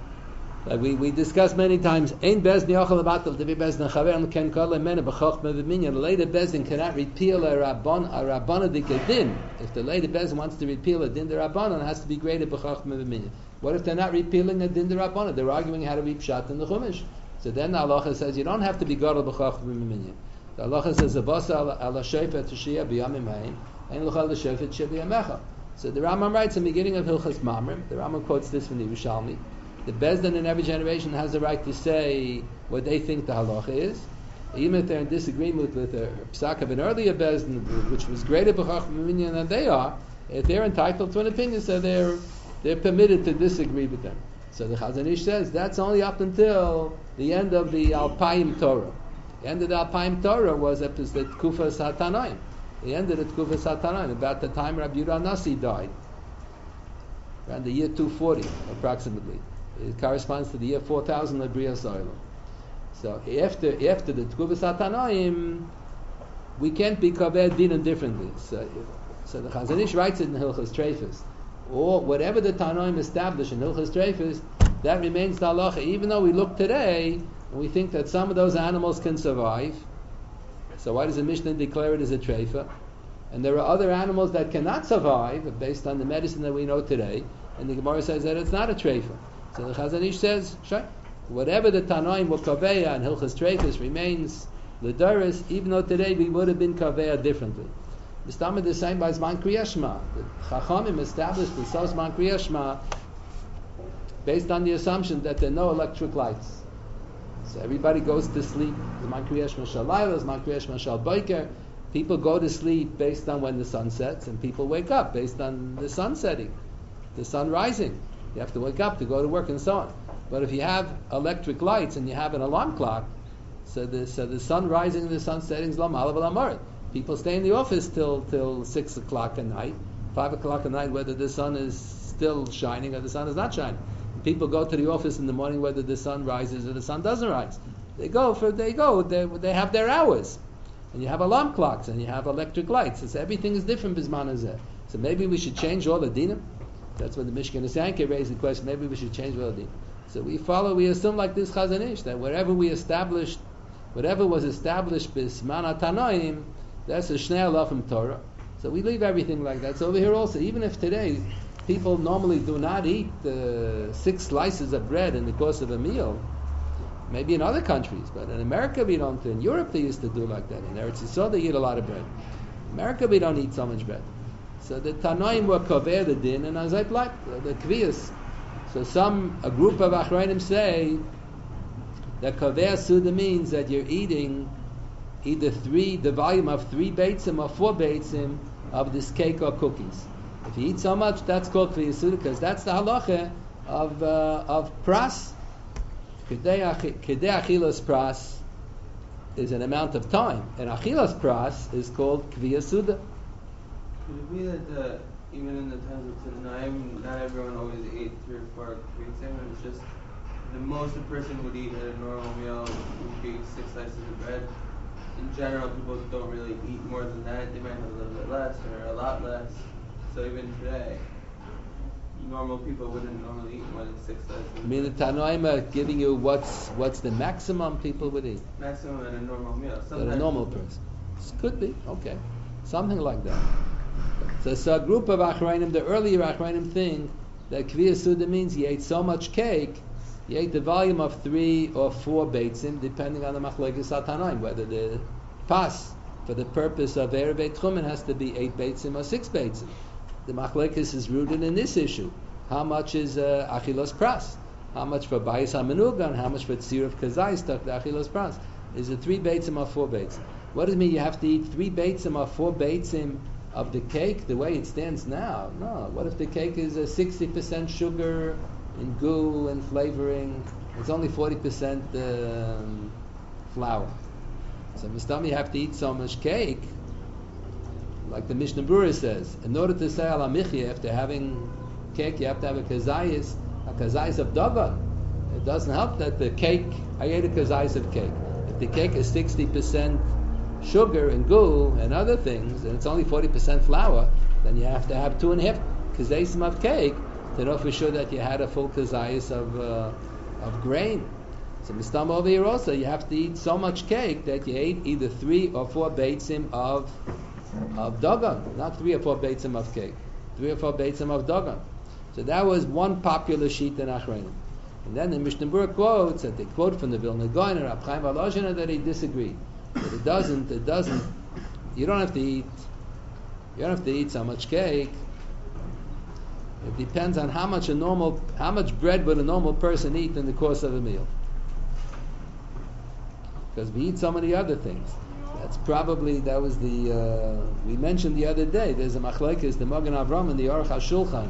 Like we, we discussed many times, Ein Bezdin yochel abatel to be Bezdin chaver ken kol emene b'chochma v'minyan. The later Bezdin cannot repeal a rabban a rabbanadik din. If the later Bezdin wants to repeal a din the rabbanon, it has to be graded b'chochma v'minyan. What if they're not repealing a din the rabbanon? They're arguing how to read pshat in the chumash. So then the halacha says you don't have to be gadol b'chochma v'minyan. The halacha says avasa ala shofet tishia b'yamim hain and l'chal the shofet shebiyamecha. So the Rambam writes in the beginning of Hilchas Mamrim. The Rambam quotes this from the Yerushalmi. The Bezdin in every generation has the right to say what they think the halacha is, even if they're in disagreement with a psak of an earlier Bezdin, which was greater b'chachma minyan than they are. If they're entitled to an opinion, so they're they're permitted to disagree with them. So the Chazon Ish says that's only up until the end of the Alpayim Torah. The end of the Alpayim Torah was at the Tkufa Satanaim. The end of the Tkufa Satanaim, about the time Rabbi Yehuda Nasi died, around the year two forty approximately. It corresponds to the year four thousand of Bria Soilum. So after after the Tkuva Satanaim, we can't be kaveh dinim differently. So, so the Chazon Ish writes it in Hilchas Treifus. Or whatever the Tanaim established in Hilchas Treifus, that remains the halacha. Even though we look today and we think that some of those animals can survive, so why does the Mishnah declare it as a treifa? And there are other animals that cannot survive based on the medicine that we know today, and the Gemara says that it's not a treifa. So the Chazon Ish says, sure, whatever the Tanaim were kaveya and Hilchas Treifus remains l'daris, even though today we would have been kaveya differently. The Stam is the same by Zman Kriyas Shema. The Chachamim established the Zman Kriyas Shema based on the assumption that there are no electric lights. So everybody goes to sleep. Zman Kriyas Shema Shal Laila, Zman Kriyas Shema Shal Boker. People go to sleep based on when the sun sets, and people wake up based on the sun setting, the sun rising. You have to wake up to go to work and so on. But if you have electric lights and you have an alarm clock, so the, so the sun rising and the sun setting is lam alav alamar. People stay in the office till till six o'clock at night, five o'clock at night, whether the sun is still shining or the sun is not shining. People go to the office in the morning whether the sun rises or the sun doesn't rise. They go for they go. They they have their hours, and you have alarm clocks and you have electric lights. So everything is different bisman hazeh. So maybe we should change all the dinim. That's when the Mishkan Esanke raised the question. Maybe we should change all the dinim. So we follow. We assume like this Chazon Ish that wherever we established, whatever was established bisman Tanaim, that's a Shnei Alafim Torah. So we leave everything like that. So over here also, even if today people normally do not eat uh, six slices of bread in the course of a meal, maybe in other countries, but in America we don't. In Europe they used to do like that. In Eretz Yisrael they eat a lot of bread. In America we don't eat so much bread. So the Tanoim were kover the din, and as I like the kviyas. So some a group of Achrayim say that kover suda means that you're eating either three, the volume of three beitzim or four beitzim of this cake or cookies. If you eat so much, that's called kviyas suda, because that's the halacha of uh, of pras. Kedei achilas pras is an amount of time, and achilas pras is called kviyas suda. Could it be that uh, even in the times of Tanaim, not everyone always ate three or four beitzim, and it's just the most a person would eat at a normal meal would be six slices of bread? In general, people don't really eat more than that. They might have a little bit less or a lot less. So even today, normal people wouldn't normally eat more than six slices. I mean, the Tanoim are giving you what's what's the maximum people would eat? Maximum in a normal meal. Sometimes a normal person. This could be, okay. Something like that. So, so a group of Achrayim, the earlier Achrayim think that Kviyas Suda means he ate so much cake You ate the volume of three or four beitzim, depending on the machlokes hatanoim, whether the pas for the purpose of Erev Tchumen has to be eight beitzim or six beitzim. The machlokes is rooted in this issue. How much is uh, achilos pras? How much for bayis hamenugan? How much for tzir of kazai stuff, the achilos pras? Is it three beitzim or four beitzim? What does it mean you have to eat three beitzim or four beitzim of the cake the way it stands now? No. What if the cake is a sixty percent sugar and goo and flavoring? It's only forty percent um, flour. So Mistami, you have to eat so much cake, like the Mishnah Berurah says. In order to say ala michya, after having cake, you have to have a kazayis, a kazayis of dagan. It doesn't help that the cake, I ate a kazayis of cake. If the cake is sixty percent sugar and goo and other things, and it's only forty percent flour, then you have to have two and a half kazayis of cake to know for sure that you had a full kazayis of uh, of grain. So Mistam over here also, you have to eat so much cake that you ate either three or four beitzim of of dagan, not three or four beitzim of cake, three or four beitzim of dagan. So that was one popular sheet in Achreinim. And then the Mishnah Berurah quotes that they quote from the Vilna Gaon and Rab Chaim Volozhin that he disagreed. But it doesn't. It doesn't. You don't have to eat. You don't have to eat so much cake. It depends on how much a normal, how much bread would a normal person eat in the course of a meal. Because we eat so many other things. That's probably, that was the, uh, we mentioned the other day, there's a machlokes, the Magen Avram and the Aruch HaShulchan.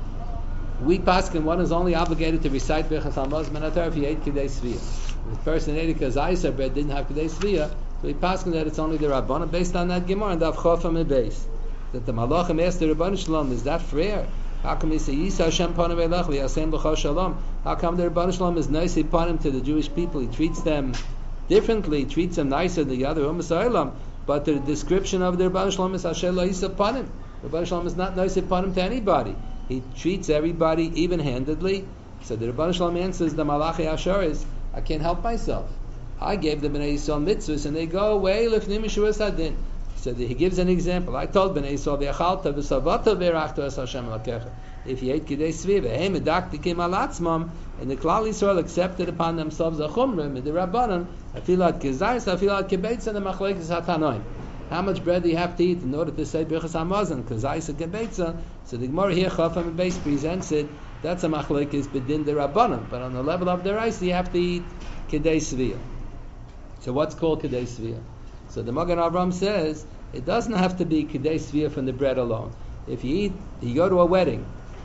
We paskin, one is only obligated to recite Birchas Hamazon ben HaTorah if he ate Kedei Sviyah. If the person ate it because Isa bread didn't have Kedei Sviyah, so we paskin that it's only the Rabbanah based on that Gemara and the Avchofam and base. That the Malachim asked the Rabbanah Shalom, is that fair? How come he say Yisa Hashem Panim Ve'elech Li'asem B'chol Shalom? How come the Rabbanah Shalom is nice upon him to the Jewish people? He treats them differently, treats them nicer than the other Ummah Ha'olam, but the description of the Rabbanah Shalom is Hashem Lo Yisa upon him. The Rabbanah Shalom is not nice upon him to anybody. He treats everybody even-handedly. So the Rabbanah Shalom answers the Malachi Ashar is, I can't help myself. I gave the Bnei Yisrael mitzvahs and they go away lifnim mishuas hadin. So he gives an example. I told Bnei Yisrael v'yachalta v'savata v'erachta es Hashem alakecha. If you ate Kedei Sviyah v'hem edaktikim al atzmam, and the Klal Yisrael accepted upon themselves a chumrah with the Rabbanan, afilat kezayis, afilat kebeitz, and the machlekes hatanoim. How much bread do you have to eat in order to say Birchas Hamazon? Kezayis and kebeitza. So the Gemara here, Chafam and Beis presents it. That's a machlekes bedin the Rabbanan, but on the level of the rice, you have to eat Kedei Sviyah. So what's called Kedei Sviyah? So the Magen Avram says it doesn't have to be Kedei Sviyah from the bread alone. If you eat, you go to a wedding,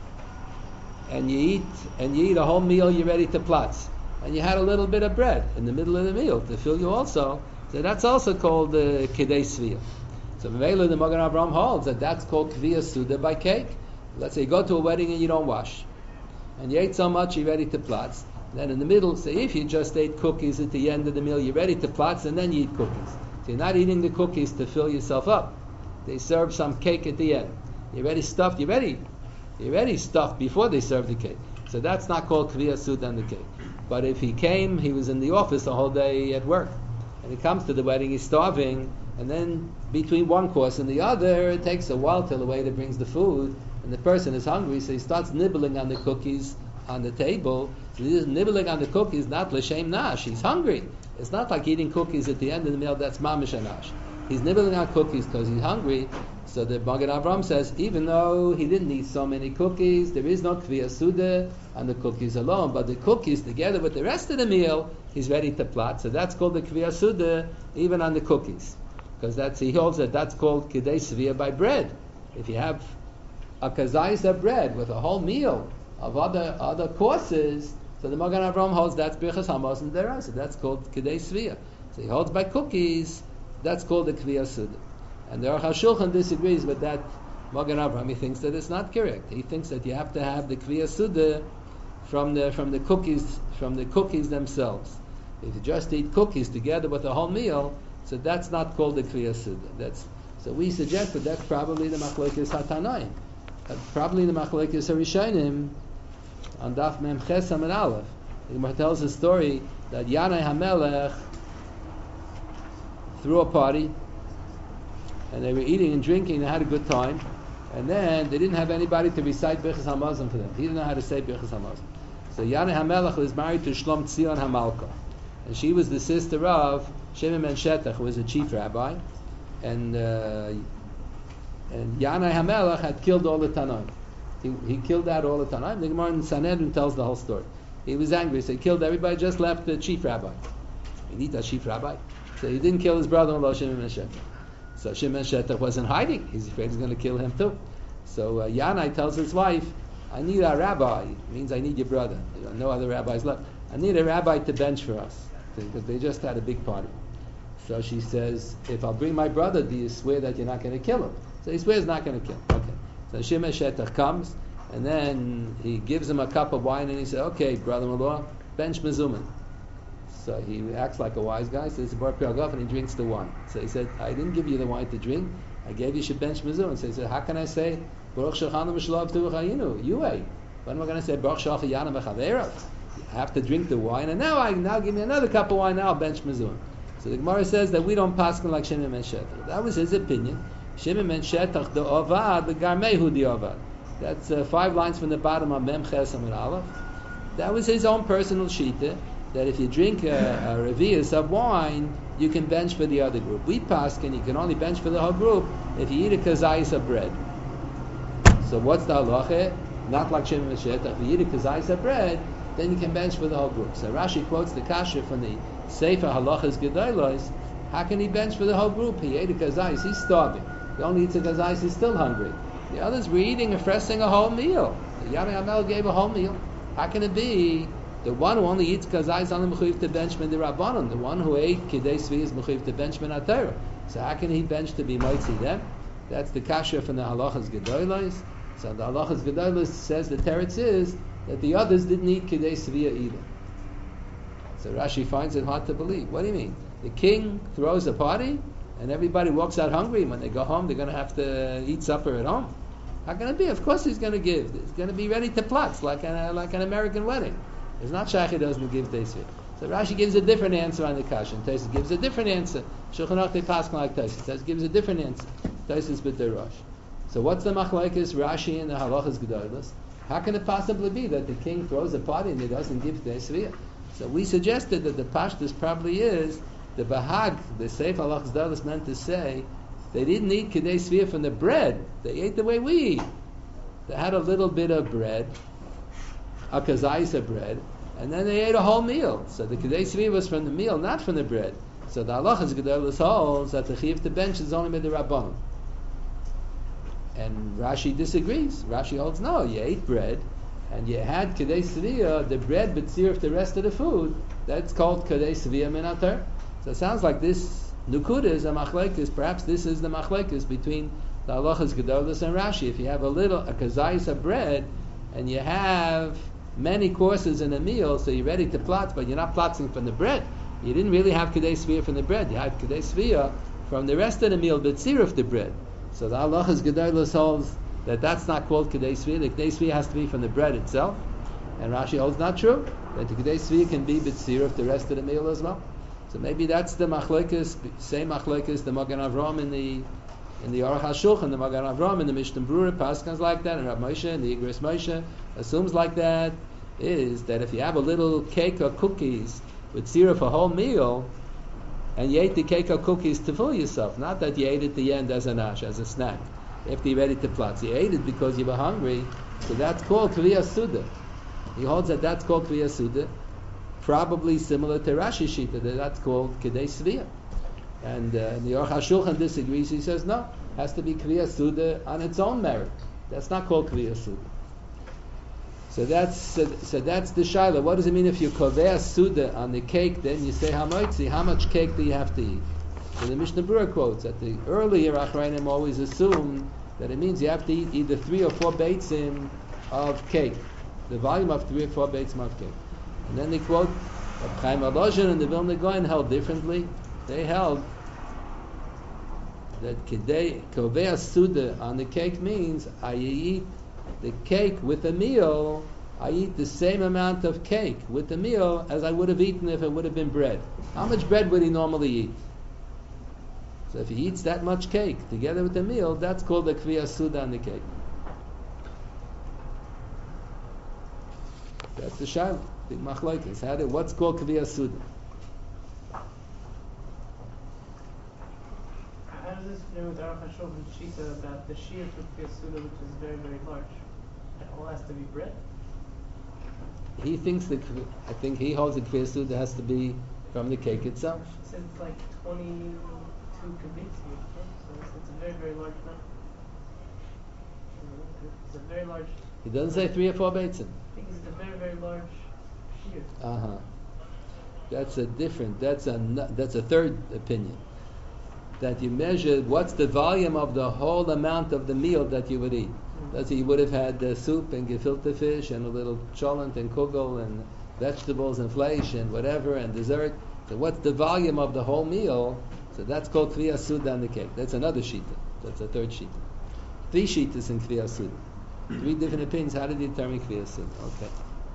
and you eat, and you eat a whole meal, you're ready to platz, and you had a little bit of bread in the middle of the meal to fill you also. So that's also called uh, Kedei Sviyah. So Mevela the Magen Avram holds that that's called Kviyas Suda by cake. Let's say you go to a wedding and you don't wash, and you ate so much you're ready to platz. Then in the middle, say if you just ate cookies at the end of the meal, you're ready to platz, and then you eat cookies. So you're not eating the cookies to fill yourself up. They serve some cake at the end. You're ready stuffed. You're ready. You're ready stuffed before they serve the cake. So that's not called Kviyas Suda on the cake. But if he came, he was in the office the whole day at work, and he comes to the wedding, he's starving, and then between one course and the other, it takes a while till the waiter brings the food, and the person is hungry, so he starts nibbling on the cookies on the table. So he's nibbling on the cookies, not l'shem nash. He's hungry. It's not like eating cookies at the end of the meal. That's mamish nash. He's nibbling on cookies because he's hungry. So the Magen Avram says, even though he didn't eat so many cookies, there is no Kviyas Suda on the cookies alone. But the cookies, together with the rest of the meal, he's ready to plot. So that's called the Kviyas Suda, even on the cookies, because that's he holds that that's called Kedei Sviyah by bread. If you have a kazayis of bread with a whole meal of other other courses, so the Magen Avram holds that's Birchas Hamazon deraisa. So that's called Kedei Sviyah. So he holds by cookies, that's called the Kviyas Suda. And the Aruch HaShulchan disagrees with that Magen Avram. He thinks that it's not correct. He thinks that you have to have the Kviyas Suda from the from the cookies from the cookies themselves. If you just eat cookies together with a whole meal, so that's not called the Kviyas Suda. That's so we suggest that that's probably the machlokes hatanoim. That's probably the machlokes harishonim on Daf Mem Ches Amud Aleph. The Gemara tells a story that Yanai HaMelech threw a party, and they were eating and drinking, they had a good time, and then they didn't have anybody to recite Birchas Hamazon for them. He didn't know how to say Birchas Hamazon. So Yana HaMelech was married to Shlom Tzion HaMalka, and she was the sister of Shimon ben Shetach, who was a chief rabbi, and uh, and Yana HaMelech had killed all the Tanoim. He, he killed out all the Tanoim. The Gemara in Sanhedrin tells the whole story. He was angry, so he killed everybody, just left the chief rabbi. You need a chief rabbi? So he didn't kill his brother-in-law, Shimon ben Shetach. So Shimon ben Shetach was in hiding. He's afraid he's going to kill him too. So uh, Yanai tells his wife, I need a rabbi. It means I need your brother. There are no other rabbis left. I need a rabbi to bench for us, because they just had a big party. So she says, if I'll bring my brother, do you swear that you're not going to kill him? So he swears not going to kill him. Okay. So Shimon Shetach comes, and then he gives him a cup of wine, and he says, okay, brother-in-law, bench mezuman. So he acts like a wise guy, so he's a bar piagaf, and he drinks the wine. So he said, I didn't give you the wine to drink, I gave you should bench mezuman. So he said, how can I say, Baruch Shechanu M'Shalom Tu'Chayinu, you ate. When am I going to say, Baruch Shechanu M'Chaverav? You have to drink the wine, and now I now give me another cup of wine, now I'll bench mezuman. So the Gemara says that we don't paskin like Shimon ben Shetach. That was his opinion. Shimon ben Shetach, the Ovad, the Garmehu the Ovad. That's uh, five lines from the bottom of Mem Ches Amud Aleph. That was his own personal shita, that if you drink a, a revius of wine, you can bench for the other group. We paskin, you can only bench for the whole group if you eat a kazayis of bread. So what's the halacha? Not like Shimon ben Shetach. If you eat a kazayis of bread, then you can bench for the whole group. So Rashi quotes the kasha from the Sefer Halachas Gedolos. How can he bench for the whole group? He ate a kazayis, he's starving. He only eats a kazayis, he's still hungry. The others were eating and freshing a whole meal. The Yami Hamel gave a whole meal. How can it be the one who only eats kazayis on the mechuyev to benchman the Rabbanon? The one who ate kidei svi is mechuyev to benchman atayra. So how can he bench to be moitzi them? That's the kasha from the Halachas Gedolos. So the Halachas Gedolos says the teretz is that the others didn't eat kidei svi either. So Rashi finds it hard to believe. What do you mean? The king throws a party and everybody walks out hungry. When they go home, they're going to have to eat supper at home. How can it be? Of course he's going to give. He's going to be ready to plats like an, like an American wedding. It's not Shaykh he doesn't give Teisvit. So Rashi gives a different answer on the kasha. And Teisvit gives a different answer. Shulchan Aruch they pass like Teisvit. Says gives a different answer. Teisvit with the Rosh. So what's the machlekes Rashi and the Halachas Gedolos? How can it possibly be that the king throws a party and he doesn't give Teisvit? So we suggested that the pashtus probably is the bahag, the Sefer Halachas Gedolos meant to say they didn't eat kedei svia from the bread. They ate the way we eat. They had a little bit of bread, a kazayis of bread, and then they ate a whole meal. So the kedei svia was from the meal, not from the bread. So the Halachas Gedolos holds that the chiyuv to bench is only with the Rabbanon. And Rashi disagrees. Rashi holds no, you ate bread, and you had kedei svia, the bread b'tzir the rest of the food. That's called kedei svia min atar. So it sounds like this nukuda is a machlekes. Perhaps this is the machlekes between the Halachas Gedolos and Rashi. If you have a little a kazayis of bread, and you have many courses in a meal, so you're ready to plot, but you're not plotting from the bread. You didn't really have kedei svia from the bread. You had kedei svia from the rest of the meal, b'tzir of the bread. So the Halachas Gedolos holds that that's not called kedei svia. The kedei svia has to be from the bread itself, and Rashi holds not true. That the kedei svia can be b'tzir of the rest of the meal as well. So maybe that's the machlekes, same machlekes, the Magen Avram in the in the Aruch HaShulchan, the Magen Avram in the Mishnah Brura, Paskans like that, and Rav Moshe and the Igros Moshe assumes like that, is that if you have a little cake or cookies with syrup for a whole meal, and you ate the cake or cookies to fool yourself, not that you ate it at the end as a nash, as a snack, after you're ready to plot. So you ate it because you were hungry, so that's called Kriya Suda. He holds that that's called Kriya Suda, probably similar to Rashi Shita, that that's called Kedei Svia. And uh, the Aruch HaShulchan disagrees. He says no, it has to be Kriya Suda on its own merit. That's not called Kriya Suda. So that's so, so that's the shaila. What does it mean if you kovea Suda on the cake? Then you say hamoitzi. How much cake do you have to eat? So the Mishnah Brura quotes that the earlier Achrayim always assumed that it means you have to eat either three or four beitzim of cake, the volume of three or four beitzim of cake. And then they quote Reb Chaim Volozhin and the Vilna Gaon held differently. They held that Kedei Kovea Suda on the cake means I eat the cake with a meal, I eat the same amount of cake with the meal as I would have eaten if it would have been bread. How much bread would he normally eat? So if he eats that much cake together with the meal, that's called the Kviyah Suda on the cake. That's the shaila. Big machlokes. How do, what's called Kviyas Suda? How does this fit in with Aruch HaShulchan's shita about the shear for Kviyas Suda, which is very, very large? It all has to be bread? He thinks that, I think he holds that Kviyas Suda has to be from the cake itself. It says it's like twenty-two kibitz here, so it's, it's a very, very large number. It's a very large... He doesn't say three or four beitzim. I think it's a very, very large shear. Uh huh. That's a different. That's a nu- that's a third opinion. That you measure what's the volume of the whole amount of the meal that you would eat. Mm-hmm. That's you would have had uh, soup and gefilte fish and a little cholent and kugel and vegetables and flesh and whatever and dessert. So what's the volume of the whole meal? So that's called Kviyas Suda on the cake. That's another shita. That's a third shita. Three shitas in Kviyas Suda. Three different opinions. How did you determine Kviyas Suda? Okay.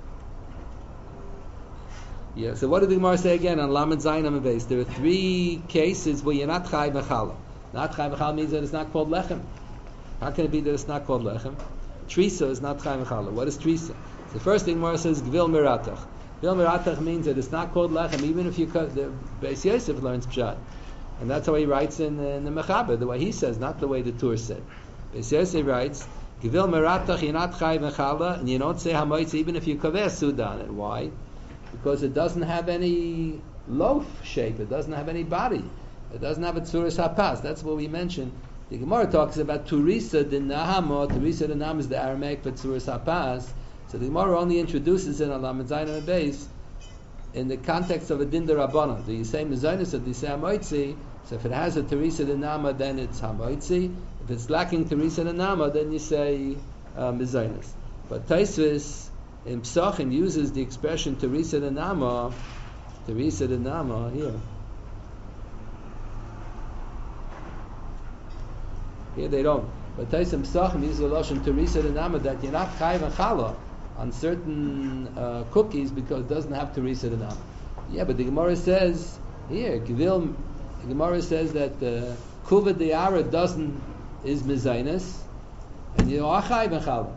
Yeah. So what did the Gemara say again on Lamed Zayin Amud Beis? There are three cases where you're not chai b'chala. Not chai b'chala means that it's not called lechem. How can it be that it's not called lechem? Trisa is not chai b'chala. What is trisa? So the first thing Gemara says gvil miratach. Gvil miratach means that it's not called lechem, even if you cut. The Beis Yosef learns pshat, and that's how he writes in, in the Mechaber, the way he says, not the way the Tur said. Beis Yosef writes gvil miratach, you're not chai b'chala, and you don't say hamoitz even if you kaveh suda on it. Why? Because it doesn't have any loaf shape, it doesn't have any body, it doesn't have a tzuris hapas. That's what we mentioned. The Gemara talks about turisa de nahama. Turisa de nahama is the Aramaic for tzuris hapas. So the Gemara only introduces it on Lamed Zayin Amud Beis in the context of a din derabbanan. Do you say mezainis or do you say hamoitzi? So if it has a turisa de nahama, then it's hamoitzi. If it's lacking turisa de nahama, then you say uh, mezainis. But Taisvis in Psachim uses the expression Teresa de Nama, Teresa de Nama here. Here they don't. But Taisvis Psachim uses the lashon Teresa de Nama that you're not chayv and chala on certain uh, cookies because it doesn't have Teresa de Nama. Yeah, but the Gemara says here, Gevil, the Gemara says that uh, Kuva De'ara doesn't is mezainis, and you are chayv and chala.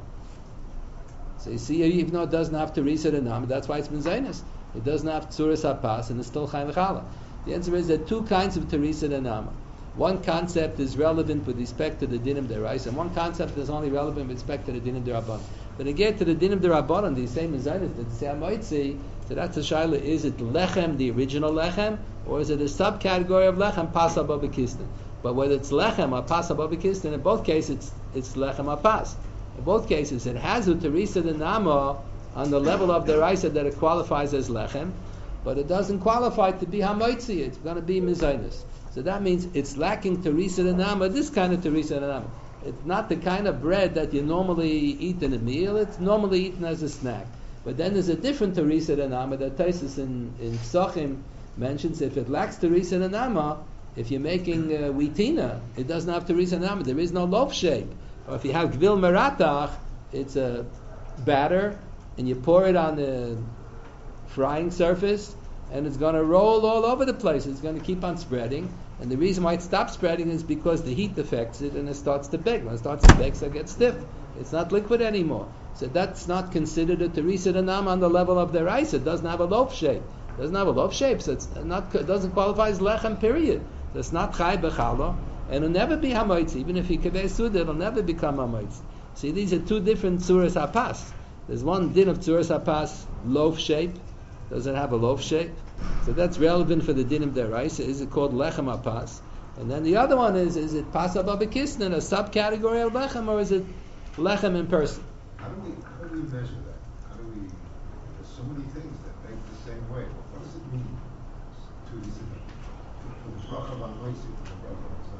So you see, even though it doesn't have Teresa de Nam, that's why it's Mezainis. It doesn't have Tzuras HaPas, and it's still Chaim V'chala. The answer is there are two kinds of Teresa de Nam. One concept is relevant with respect to the Dinim Derais, and one concept is only relevant with respect to the Dinim Derabbanan. When you get to the Dinim Derabbanan, the same Mezainis, the same Moitzi, so that's the Shaila, is it Lechem, the original Lechem, or is it a subcategory of Lechem, Pasa Babakistan? But whether it's Lechem or Pasa Babakistan, in both cases it's, it's Lechem HaPas. In both cases, it has a Teresa de Nama on the level of the Raisa that it qualifies as Lechem, but it doesn't qualify to be Hamoitzi, it's going to be Mezainis. So that means it's lacking Teresa de Nama, this kind of Teresa de Nama. It's not the kind of bread that you normally eat in a meal, it's normally eaten as a snack. But then there's a different Teresa de Nama that Taisus in, in Psachim mentions. If it lacks Teresa de Nama, if you're making uh, wheatina, it doesn't have Teresa de Nama, there is no loaf shape. Or if you have gvil meratach, it's a batter, and you pour it on the frying surface, and it's going to roll all over the place. It's going to keep on spreading. And the reason why it stops spreading is because the heat affects it, and it starts to bake. When it starts to bake, so it gets stiff. It's not liquid anymore. So that's not considered a Teresa de Nam on the level of their ice. It doesn't have a loaf shape. It doesn't have a loaf shape, so it's not, it doesn't qualify as lechem, period. So it's not chai b'chala. And it'll never be hamoitzi. Even if you kaveh suda, it'll never become hamoitzi. See, these are two different tzuras hapas. There's one din of tzuras hapas, loaf shape. Does it have a loaf shape? So that's relevant for the din of deraisa. Is it called lechem hapas? And then the other one is, is it pasa babakistan, a subcategory of lechem, or is it lechem in person? How do we how do we measure that? How do we? There's so many things that make the same way. What does it mean to these from bracha b'moitzi to the bracha b'tzayis?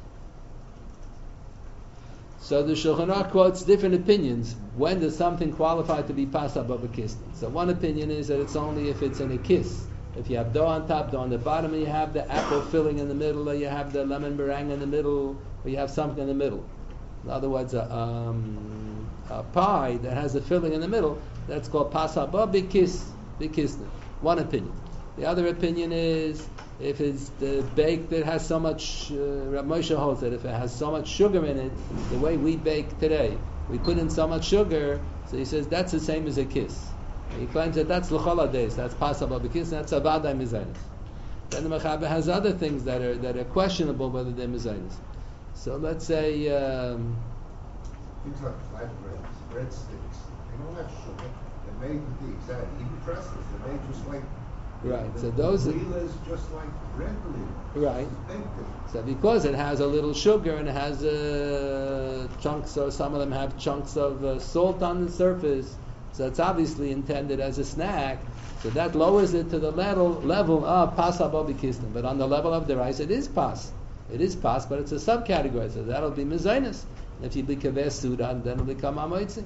So the Shulchan Aruch quotes different opinions. When does something qualify to be pasa babakistan? So one opinion is that it's only if it's in a kiss. If you have dough on top, dough on the bottom, and you have the apple filling in the middle, or you have the lemon meringue in the middle, or you have something in the middle. In other words, a, um, a pie that has a filling in the middle, that's called pasa babakis, bikistan. One opinion. The other opinion is if it's the bake that has so much, uh, Rav Moshe holds that if it has so much sugar in it, the way we bake today, we put in so much sugar, so he says that's the same as a kiss. He claims that that's l'chol days. That's possible because that's a vadai mizaynis. Then the Mechaber has other things that are that are questionable whether they're mizaynis. So let's say um, Things like flatbreads, breadsticks, they don't have sugar. They're made with the exact, even pretzels, they're made just like. Right, The, so the those are- meal is just like bread meal. Right. It's big thing. so because it has a little sugar and it has uh, chunks, or some of them have chunks of uh, salt on the surface, so it's obviously intended as a snack. So that lowers it to the level level of pas hababikistim. But on the level of the rice, it is pas. It is pas, but it's a subcategory. So that'll be mezainis. If you be kaves sudan, then it'll become amoitzi.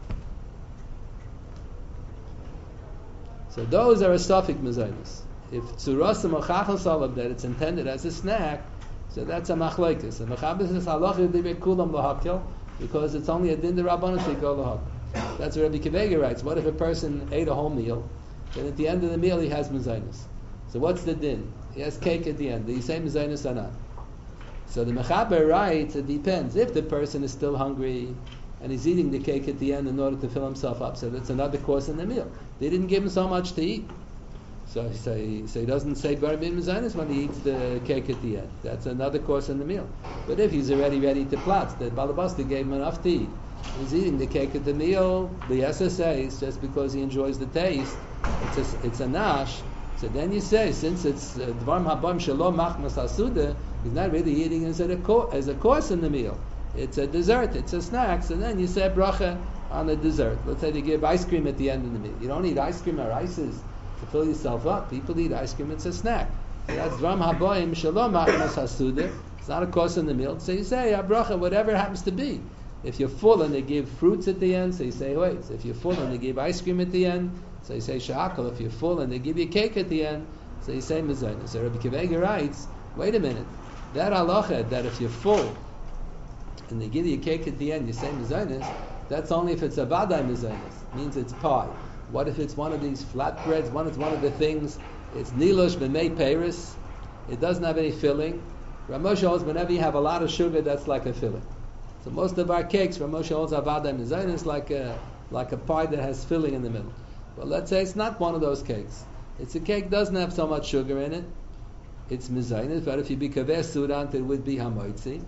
So those are a suffix mezainis. If tzuras mochachas olav that it's intended as a snack, so that's a machlekes. And mechaber says halacha divrei kulam lahakel because it's only a din derabbanan to go lahakel. That's what Rabbi Kivega writes. What if a person ate a whole meal, then at the end of the meal he has mezainis? So what's the din? He has cake at the end. Do you say mezainis or not? So the mechaber writes it depends. If the person is still hungry and he's eating the cake at the end in order to fill himself up, so that's another course in the meal. They didn't give him so much to eat. So, so, he, so he doesn't say bar bin mezainis when he eats the cake at the end. That's another course in the meal. But if he's already ready to platz, the balabasta gave him enough to eat. He's eating the cake at the meal. The S S A is just because he enjoys the taste. It's a, it's a nash. So then you say, since it's dvar habam shalom machmas hasuda, he's not really eating as a co- as a course in the meal. It's a dessert. It's a snack. So then you say bracha on the dessert. Let's say they give ice cream at the end of the meal. You don't eat ice cream or ices to fill yourself up. People eat ice cream. It's a snack. So that's dvar habam shalom machmas hasuda. It's not a course in the meal. So you say a bracha, whatever it happens to be. If you're full and they give fruits at the end, so you say wait. So if you're full and they give ice cream at the end, so you say sha'akal. If you're full and they give you cake at the end, so you say mezainis. So Rabbi Kivega writes, wait a minute, that halacha that if you're full and they give you a cake at the end, you say mezainis, that's only if it's a vadai mezainis, means it's pie. What if it's one of these flatbreads? One is one of the things. It's nilush b'mei peris. It doesn't have any filling. Ramosh holds whenever you have a lot of sugar, that's like a filling. So most of our cakes, Ramosh holds avada mezainis like a like a pie that has filling in the middle. But let's say it's not one of those cakes. It's a cake doesn't have so much sugar in it. It's mezainis, but if you be kaves surant, it would be hamoitzi.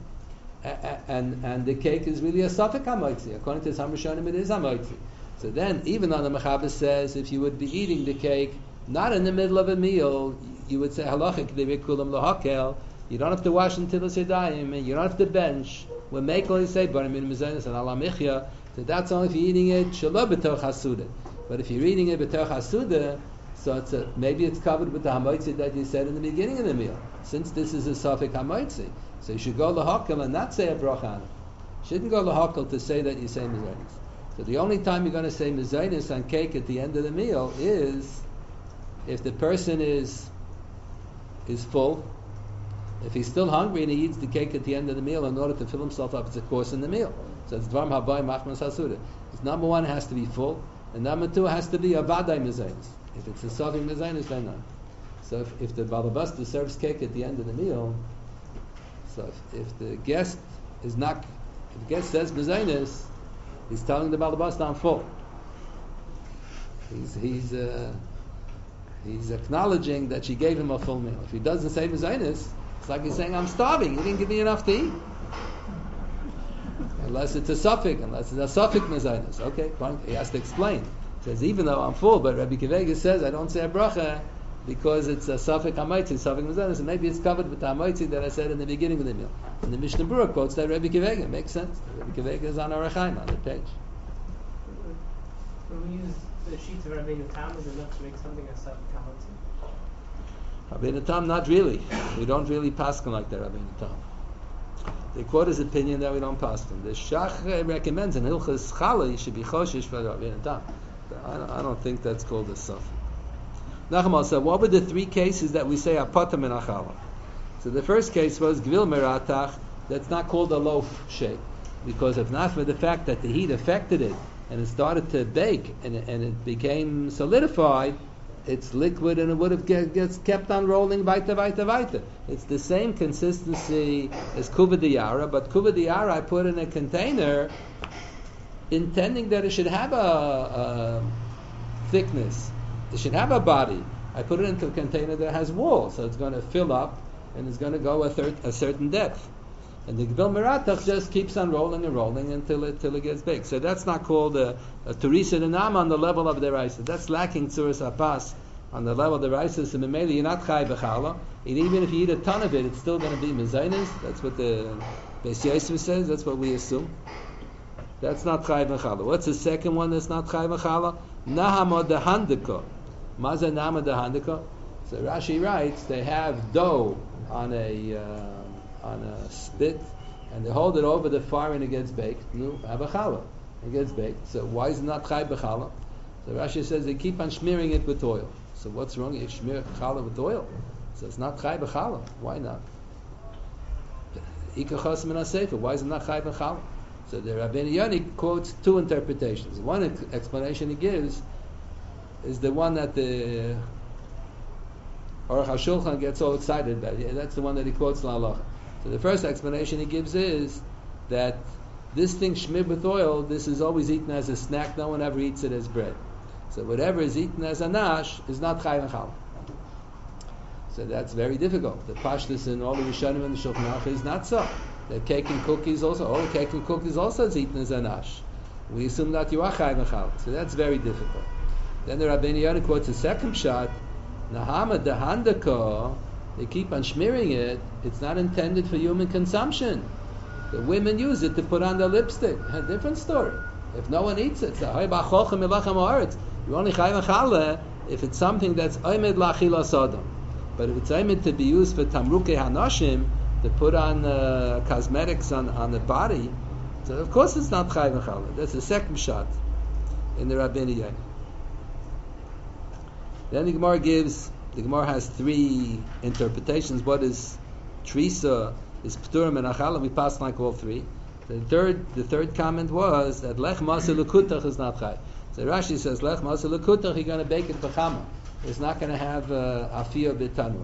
And and the cake is really a safek hamoitzi. According to some Rishonim, it is hamoitzi. So then, even on the Mechaber says, if you would be eating the cake not in the middle of a meal, you would say halachic devikulam lohakel. You don't have to wash until it's yadayim, and you don't have to bench. When Mekel say barim in mezainis and ala michya, so that's only if you're eating it shalom b'toch hasuda. But if you're eating it b'toch hasuda, so it's a, maybe it's covered with the hamoitzi that you said in the beginning of the meal. Since this is a safek hamoitzi, so you should go lahakel and not say a bracha on it. You shouldn't go lahakel to say that you say mezainis. So the only time you're going to say mezainis on cake at the end of the meal is if the person is is full. If he's still hungry and he eats the cake at the end of the meal in order to fill himself up, it's a course in the meal. So it's dvar habayim machmas hasuda. Number one, it has to be full, and number two, it has to be a vadai mezainis. If it's a soving mezainis, then not. So if, if the balabasta serves cake at the end of the meal, so if, if the guest is not, if the guest says mezainis, he's telling the balabasta I'm full. He's he's uh, he's acknowledging that she gave him a full meal. If he doesn't say mezainis, it's like he's saying, I'm starving, you didn't give me enough to eat. Unless it's a suffix, unless it's a suffix mezainis. Okay, fine. He has to explain. He says, even though I'm full, but Rabbi Kivega says I don't say a bracha because it's a suffix hamaitzi, suffix mezainis, and maybe it's covered with the hamaitzi that I said in the beginning of the meal. And the Mishnah Berurah quotes that Rabbi Kivega. Makes sense. Rabbi Kivega is on our Rechaim on the page. When we use the sheets of Rabbeinu Tam, is it enough to make something a safek hamoitzi? Rabbeinu Tam, not really. We don't really paskin like that, Rabbeinu Tam. They quote his opinion that we don't paskin. The Shach recommends in Hilchas Chala you should be choshish for Rabbeinu Tam. I don't, I don't think that's called a safek. Nachmal said, what were the three cases that we say apatam and achala? So the first case was gvil meratach. That's not called a loaf shape, because if not for the fact that the heat affected it and it started to bake and it, and it became solidified, it's liquid and it would have get, gets kept on rolling weiter, weiter, weiter. It's the same consistency as kuva diyara, but kuva diyara I put in a container intending that it should have a, a thickness. It should have a body. I put it into a container that has walls, so it's going to fill up and it's going to go a, thir- a certain depth. And the Gvil Meratach just keeps on rolling and rolling until it, till it gets big. So that's not called a, a Teresa Denam on the level of the Raisa. That's lacking Tzuras Apas on the level of the Raisa. So Memeli, you're not Chai B'chala. And even if you eat a ton of it, it's still going to be Mezainis. That's what the Beis Yosef says. That's what we assume. That's not Chai B'chala. What's the second one that's not Chai B'chala? Nahama Dehandika. Maza Nama Dehandika. So Rashi writes, they have dough on a uh, on a spit, and they hold it over the fire and it gets baked. No, abachala, it gets baked. So why is it not chai b'chala? So Rashi says they keep on smearing it with oil. So what's wrong? You smear challah with oil, so it's not chai b'chala. Why not? Ikachas min hasefer. Why is it not chai b'chala? So the Rabbeinu Yoni quotes two interpretations. One ex- explanation he gives is the one that the Aruch HaShulchan gets all excited about. Yeah, that's the one that he quotes in Halacha. So the first explanation he gives is that this thing shmir with oil, this is always eaten as a snack. No one ever eats it as bread. So whatever is eaten as a nash is not chai v'chala. So that's very difficult. The pashtus in all the Rishonim and the Shulchan Aruch is not so. The cake and cookies also, all the cake and cookies also is eaten as a nash. We assume that you are chai v'chala. So that's very difficult. Then the Rabbeinu Yonah quotes a second shot. Nahama dehandaka. They keep on smearing it. It's not intended for human consumption. The women use it to put on their lipstick. A different story. If no one eats it, you only chayv challah if it's something that's oimed lachila sodom. But if it's oimed to be used for tamruke hanashim, to put on uh, cosmetics on, on the body, so of course it's not chayv challah. That's the second shot in the Rabbeinu Yonah. Then the Gemara gives. The Gemara has three interpretations. What is Teresa, is Pturim and Achala? We passed like all three. The third, the third comment was that Lech Masa Lekutach is not Chai. So Rashi says Lech Masa Lekutach, you're going to bake it b'chama. It's not going to have uh, Afiyah b'tanur.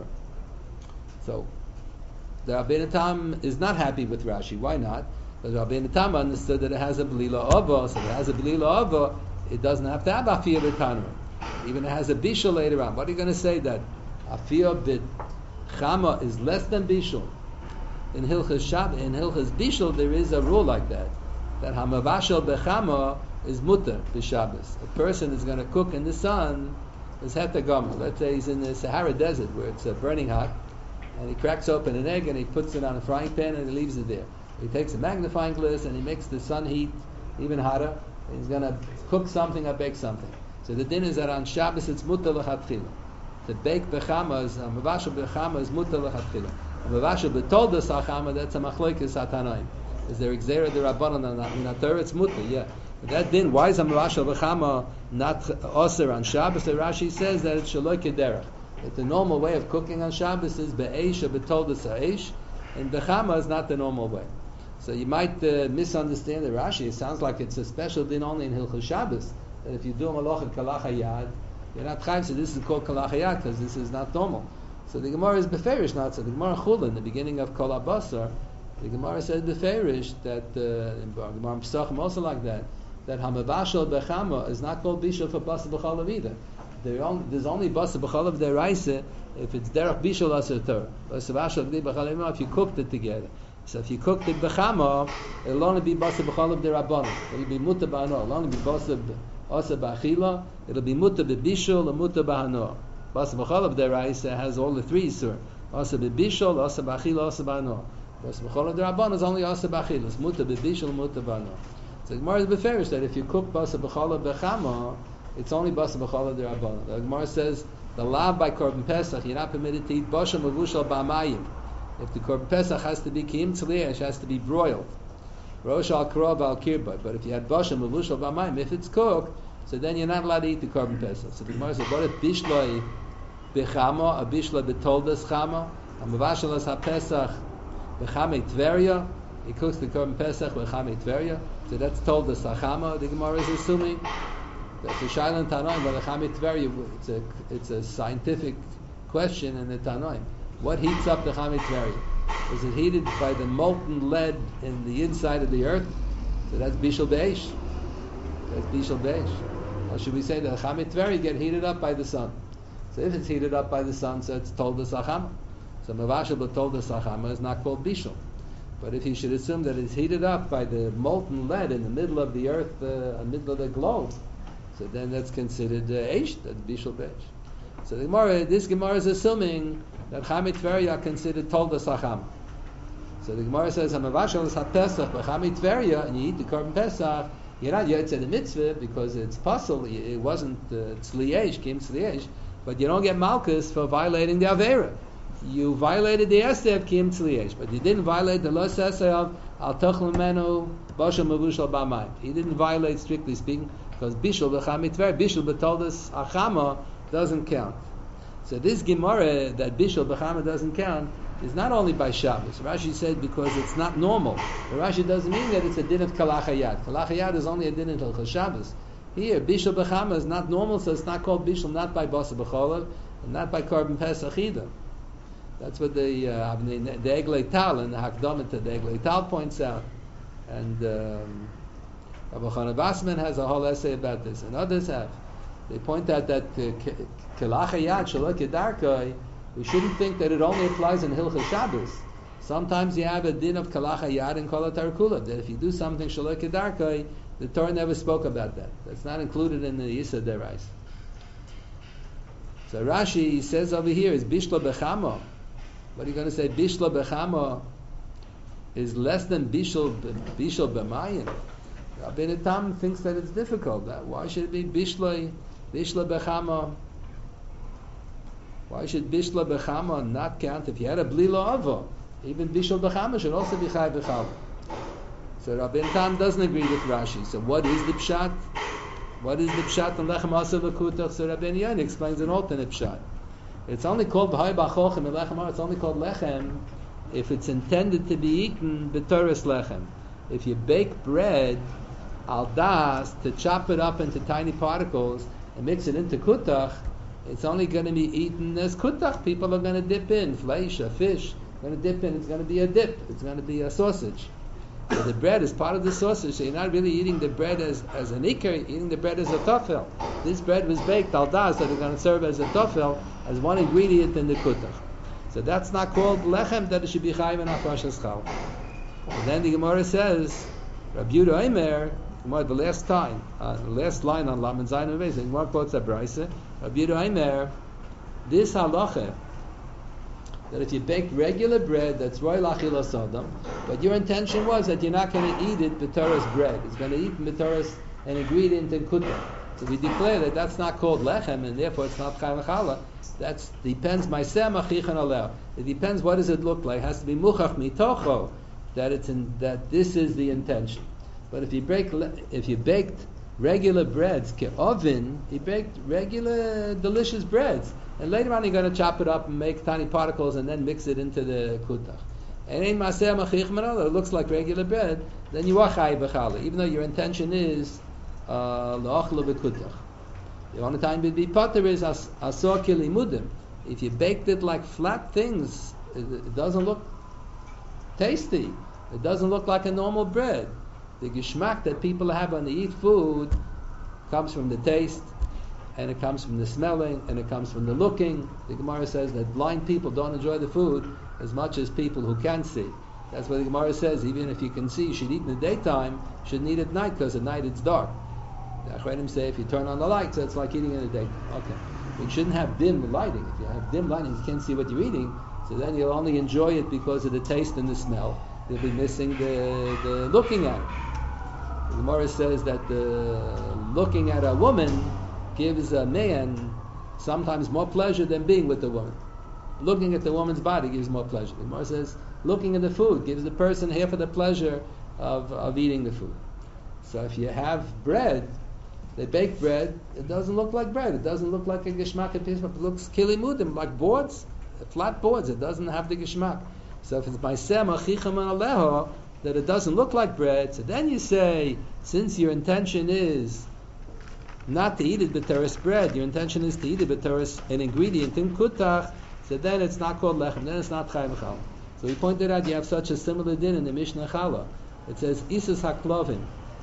So the Rabbeinu Tam is not happy with Rashi. Why not? Because Rabbeinu Tam understood that it has a Belila Ava. So if it has a Belila Ava, it doesn't have to have Afiyah b'tanur. Even it has a bishul later on. What are you going to say that afiyah bit chama is less than bishul? In Hilchas Shab, in Hilchas Bishul, there is a rule like that. That hamavashel bechama is mutter b'Shabbos. A person is going to cook in the sun is hetagama. Let's say he's in the Sahara Desert where it's uh, burning hot, and he cracks open an egg and he puts it on a frying pan and he leaves it there. He takes a magnifying glass and he makes the sun heat even hotter. And he's going to cook something or bake something. So the din is that on Shabbos it's mutter l'chatchila. To bake bechama is, a mavashel bechama is mutter l'chatchila. A mavashel betoldas hachama, that's a machlokes hatanaim. Is there exera the rabbanon in the Torah? It's mutter, yeah. But that din, why is a mavashel bechama not osir on Shabbos? The Rashi says that it's shaloi kederach. That the normal way of cooking on Shabbos is be'esh or betoldas ha'esh, and bechama is not the normal way. So you might uh, misunderstand the Rashi. It sounds like it's a special din only in Hilchos Shabbos. That if you do a malach kalachayad, you're not chayv. So this is called kalachayad because this is not normal. So the Gemara is beferish not so. The Gemara Chulin, the beginning of Kol Abasar, the Gemara says beferish that uh, in Gemara Pesachim also like that that hamavashal bechama is not called bishul for basa b'chalav either. There only, there's only basa b'chalav deraisa if it's derech bishul aser Torah. Basa b'chalav deraisa if you cooked it together. So if you cooked it bechama, it'll only be basa b'chalav derabanan. It'll be muta b'ano. It'll only be basa asa b'achila. It'll be muta b'bishul and muta b'hano. Basa b'chalav deraisa has all the three isur. Asa b'bishul, asa b'achila, asa b'hano. Basa b'chalav derabanan is only asa b'achila. It's muta b'bishul, muta b'hano. So the Gemara is beferish that if you cook basa b'chalav b'chama, it's only basa b'chalav derabanan. The Gemara says the lav by Korban Pesach, you're not permitted to eat basha mavushal b'amayim. If the Korban Pesach has to be kiyim tzliach, it has to be broiled. Rosh al karov al kirba. But if you had basha mavushal b'amayim, if it's cooked, so then you're not allowed to eat the Korban Pesach. So the Gemara says, what if bishloi b'chama, a bishloi b'toldas chama, a mavashalas ha-pesach b'chamei tveria, he cooks the Korban Pesach b'chamei tveria, so that's toldas ha-chama. The Gemara is assuming that the Shailan Tanoim, but b'chamei tveria, it's a, it's a scientific question in the Tanoim. What heats up the Chamei Tveria? Is it heated by the molten lead in the inside of the earth? So that's Bishul Beish. That's Bishul Beish. Or should we say that Chamit Tveri get heated up by the sun? So if it's heated up by the sun, so it's told the Sachama. So Mavashal told the Sachama is not called Bishul. But if he should assume that it's heated up by the molten lead in the middle of the earth, uh, in the middle of the globe, so then that's considered uh, Eish, that's Bishul Beish. So the Gemara, this Gemara is assuming that Chamit Tveri are considered told the Sachama. So the Gemara says, Hamavashal is HaPesach, but Chamit Tveri, and you eat the Korban Pesach, you're not Yotzei the mitzvah because it's puzzle, it wasn't Tzliesh, Kim Tzliesh, but you don't get Malchus for violating the Avera. You violated the Esther of Kim Tzliesh, but you didn't violate the Los Esther of Al Tochel Menu Bashal Mavushal B'Mayim. He didn't violate, strictly speaking, because Bishul B'Chamit Tveri, Bishul B'Toldas Achama doesn't count. So this Gemara that Bishul B'Chama doesn't count is not only by Shabbos. Rashi said because it's not normal. But Rashi doesn't mean that it's a din of Kalachayad. Kalachayad is only a din of Hilchos Shabbos. Here, Bishul B'Chama is not normal, so it's not called Bishul, not by Basa B'Cholav, and not by Korban Pesach either. That's what the uh, the Eglei Tal and the Hakdamah to the Eglei Tal points out. And um, Rabbi Chana Basman has a whole essay about this, and others have. They point out that Kalachayad Shalok Yedarkai, we shouldn't think that it only applies in Hilchos Shabbos. Sometimes you have a din of Kalachayad and Kol HaTarkula, that if you do something Shalok Yedarkai, the Torah never spoke about that. That's not included in the Yisad Derais. So Rashi says over here is Bishla Bechama. What are you going to say? Bishla Bechama is less than Bishel Bishel B'Mayim. Rabbeinu Tam thinks that it's difficult. That why should it be Bishla Bishla Bechama? Why should Bishla Bechama not count if you had a Blila Ava? Even Bishla Bechama should also be Chai Bechal. So Rabbeinu Tam doesn't agree with Rashi. So what is the Pshat? What is the Pshat in Lechem Asa L'Kutach? So Rabbeinu Yonah explains an alternate Pshat. It's only called B'hai B'achochem in Lechem Asa. It's only called Lechem if it's intended to be eaten b'Toras Lechem. If you bake bread al das to chop it up into tiny particles and mix it into kutach, it's only going to be eaten as kutach. People are going to dip in flesh, a fish. Going to dip in. It's going to be a dip. It's going to be a sausage. So the bread is part of the sausage. So you're not really eating the bread as, as an ikar. You're eating the bread as a tofel. This bread was baked al das, so they're going to serve as a tofel, as one ingredient in the kutach. So that's not called lechem, that it should be chayim and afrashas chal. And then the Gemara says, Rabbi Yehuda Omer, Gemara, the last time, uh, the last line on Lamed Zayin and Beis, the Gemara quotes a brayse. Rabbi Yehuda Omer, this halacha, that if you bake regular bread that's roy lachila sodom, but your intention was that you're not going to eat it b'toras bread, it's going to eat b'toras an ingredient in kutah. So we declare that that's not called lechem, and therefore it's not chayim chala. That depends. It depends. What does it look like? It has to be muchach mitocho that it's in, that this is the intention. But if you break, if you baked regular breads, oven, you baked regular delicious breads, and later on you're going to chop it up and make tiny particles and then mix it into the kutach. And in maser machich manala, it looks like regular bread. Then you are chay b'chala, even though your intention is la'achla b'kutach. The only time you'd be potter is asor kilimudim. If you baked it like flat things, it, it doesn't look tasty. It doesn't look like a normal bread. The geschmack that people have when they eat food comes from the taste, and it comes from the smelling, and it comes from the looking. The Gemara says that blind people don't enjoy the food as much as people who can see. That's what the Gemara says. Even if you can see, you should eat in the daytime, you shouldn't eat at night, because at night it's dark. The Achronim say if you turn on the lights, it's like eating in the daytime. Okay. You shouldn't have dim lighting. If you have dim lighting, you can't see what you're eating, so then you'll only enjoy it because of the taste and the smell. You'll be missing the, the looking at it. The Gemara says that the looking at a woman gives a man sometimes more pleasure than being with the woman. Looking at the woman's body gives more pleasure. The Gemara says looking at the food gives the person half of the pleasure of, of eating the food. So if you have bread, they bake bread, it doesn't look like bread. It doesn't look like a geshmak. It looks kilimudim, like boards, flat boards. It doesn't have the geshmak. So if it's by sema chicham aleho, that it doesn't look like bread, so then you say, since your intention is not to eat it b'teres bread, your intention is to eat it b'teres an ingredient in kutach, so then it's not called lechem, then it's not chayim chala. So we pointed out you have such a similar din in the Mishnah Chala. It says, Isus haklovim.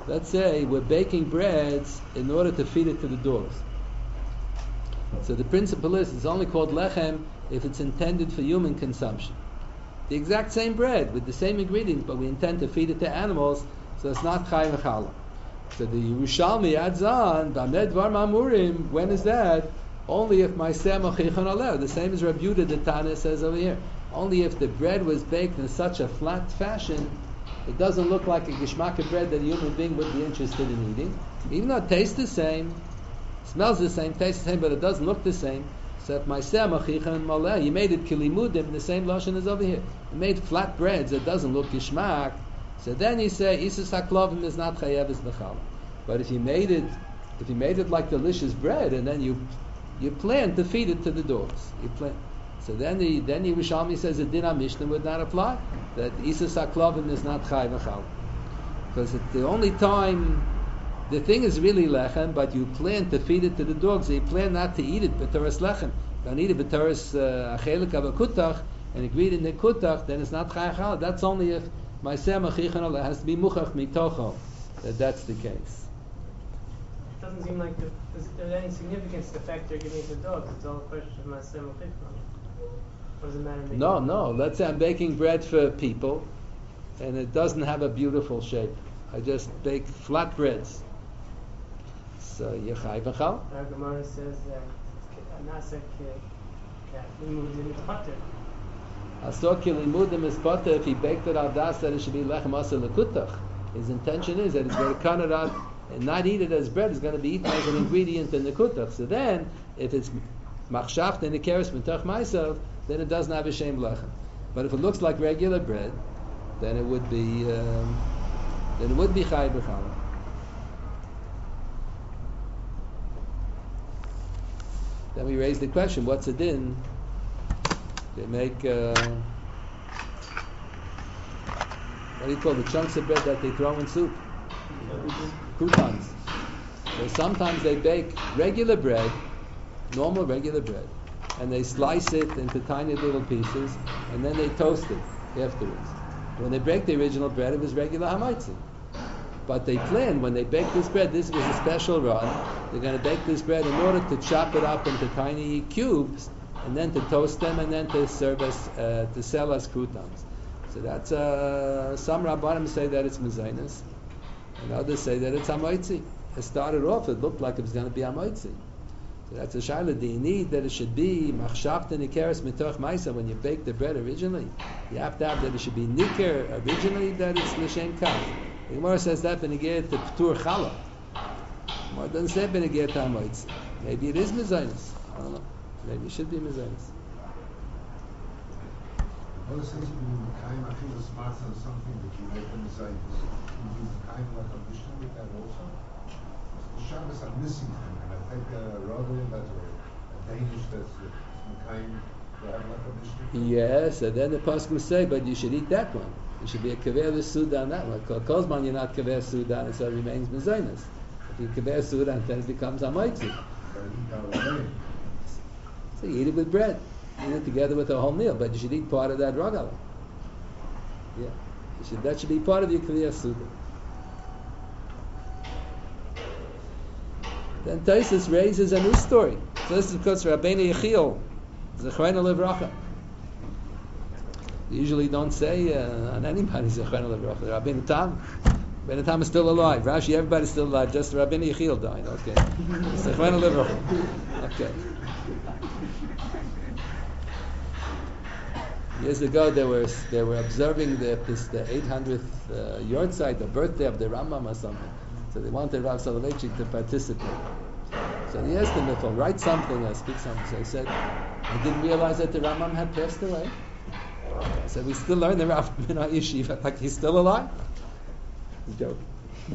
let's say we're baking breads in order to feed it to the dogs. So the principle is it's only called lechem if it's intended for human consumption. The exact same bread with the same ingredients, but we intend to feed it to animals, so it's not chai v'chala. So the Yerushalmi adds on, B'ameh dvar ma'amurim, when is that? Only if ma'aseh mochichon aleh. The same as Rabbi Yehuda the Tana says over here. Only if the bread was baked in such a flat fashion, it doesn't look like a gishmak of bread that a human being would be interested in eating. Even though it tastes the same, smells the same, tastes the same, but it doesn't look the same. So if ma'aseh mochichon aleh, you made it kilimudim, the same lashon as over here. You made flat breads that doesn't look gishmak. So then you say isus haklovim is not chayev b'chala. But if you made it, if you made it like delicious bread, and then you you plan to feed it to the dogs, you plan. So then the then the Yerushalmi says the din Mishnah would not apply. That isus haklovim is not chayev b'chala, because it's the only time the thing is really lechem, but you plan to feed it to the dogs. So you plan not to eat it b'toras lechem. Don't eat it b'toras achelik of a kutach and agreed in the kutach. Then it's not chayev b'chala. That's only if ma'aseh mochichon aleh has to be muchach mitocho that that's the case. It doesn't seem like the, there's, there's any significance to the fact they're giving it to dogs. It's all a question of ma'aseh mochichon. What does it matter? Making No, no. Let's say I'm baking bread for people, and it doesn't have a beautiful shape. I just bake flat breads. So yechai v'chal. Our Gemara says that nasek that limudim is butter. Asor ki limudim is potter if he baked it al das that it should be lechem asa lekutach. His intention is that he's going to cut it out and not eat it as bread. It's going to be eaten as an ingredient in the kutach. So then, if it's machshaft and the keres mitach ma'asav, then it doesn't have a shem lechem. But if it looks like regular bread, then it would be um, then it would be chai b'chala. Then we raise the question: what's a din? They make uh, what do you call the chunks of bread that they throw in soup? Croutons. So sometimes they bake regular bread, normal regular bread, and they slice it into tiny little pieces, and then they toast it afterwards. When they break the original bread, it was regular hamaitzi. But they planned when they bake this bread, this was a special run. They're going to bake this bread in order to chop it up into tiny cubes, and then to toast them, and then to serve us, uh, to sell us croutons. So that's uh, some rabbanim say that it's mezainis, and others say that it's hamaitzi. It started off, it looked like it was going to be hamaitzi. So that's a shaila. Do you need that it should be machshaft and ikeres mitoch ma'isa when you bake the bread originally? You have to have that it should be niker originally, that it's l'shem kaf. The Gemara says that benegir to ptur chala. The Gemara doesn't say benegir to hamaitzi. Maybe it is mezainis. I don't know. Maybe it should be mezainis. Well, it says you do kaim achilas matzah or something that you make them mezainis. You do kaim like a mishnah with that also? The Shabbos I'm missing them, and I think uh, rather that's a, a Danish that's uh, kaim to have like a mishnah. Yes, and then the pasuk say, but you should eat that one. You should be a kaver suda on that one. Kozman, you're not kaver suda, and so it remains mezainis. If you kaver suda, then it becomes hamaitzi. So you eat it with bread. Eat it together with a whole meal, but you should eat part of that ragala. Yeah, you should, that should be part of your kaver suda. Then Taisus raises a new story. So this is because Rabbeinu Yechiel, Zechreinu Livracha. They usually don't say uh, on anybody Zechreinu Livracha. Rabbeinu Tam, Rabbeinu Tam is still alive. Rashi, everybody's still alive. Just Rabbeinu Yechiel died. Okay, Zechreinu Livracha. Okay. Years ago, they were they were observing the this, the eight hundredth uh, yahrzeit, the birthday of the Rambam or something. So they wanted Rav Soloveitchik to participate. So he asked him if he'll write something or speak something. So he said, I didn't realize that the Rambam had passed away. I said, we still learn the Rav in our yeshiva, like he's still alive? He's joking.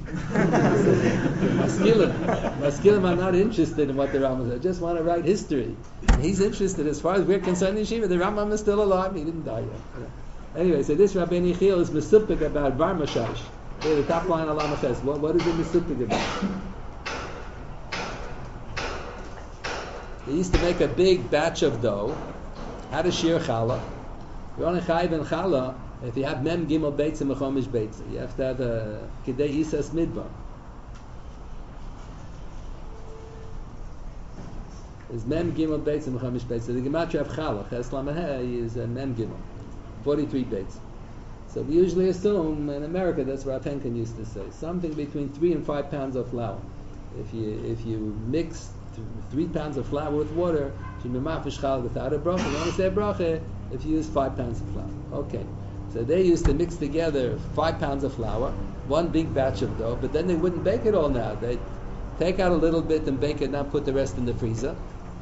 Maskilim, Maskilim are not interested in what the Rambam said. They just want to write history. And he's interested, as far as we're concerned in yeshiva, the Rambam is still alive. He didn't die yet. Anyway, so this Rabbeinu Yechiel is mesupik about Bar Mashash. Here, the top line of Lama says, what, what is it mesupik about? They used to make a big batch of dough, had a shir challah. You're only chayiv and challah If you have mem gimel beitza mechomish beitza, you have to have a kidei isas midbar. Is mem gimel beitza mechomish beitza. The gematria of chalach ches lamahei is a mem gimel, forty-three beitza. So we usually assume in America, that's what Penkin used to say, something between three and five pounds of flour. If you if you mix th- three pounds of flour with water, you memafish chal without a bracha. You only say a bracha if you use five pounds of flour. Okay. So they used to mix together five pounds of flour, one big batch of dough, but then they wouldn't bake it all now. They'd take out a little bit and bake it, now put the rest in the freezer.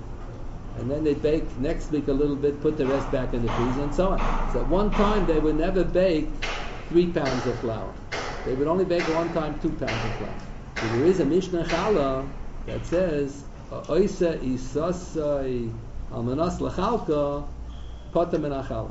And then they'd bake next week a little bit, put the rest back in the freezer, and so on. So at one time they would never bake three pounds of flour. They would only bake at one time two pounds of flour. So there is a Mishnah Chala that says, Oisa isasai almanas lachalka potam min achala.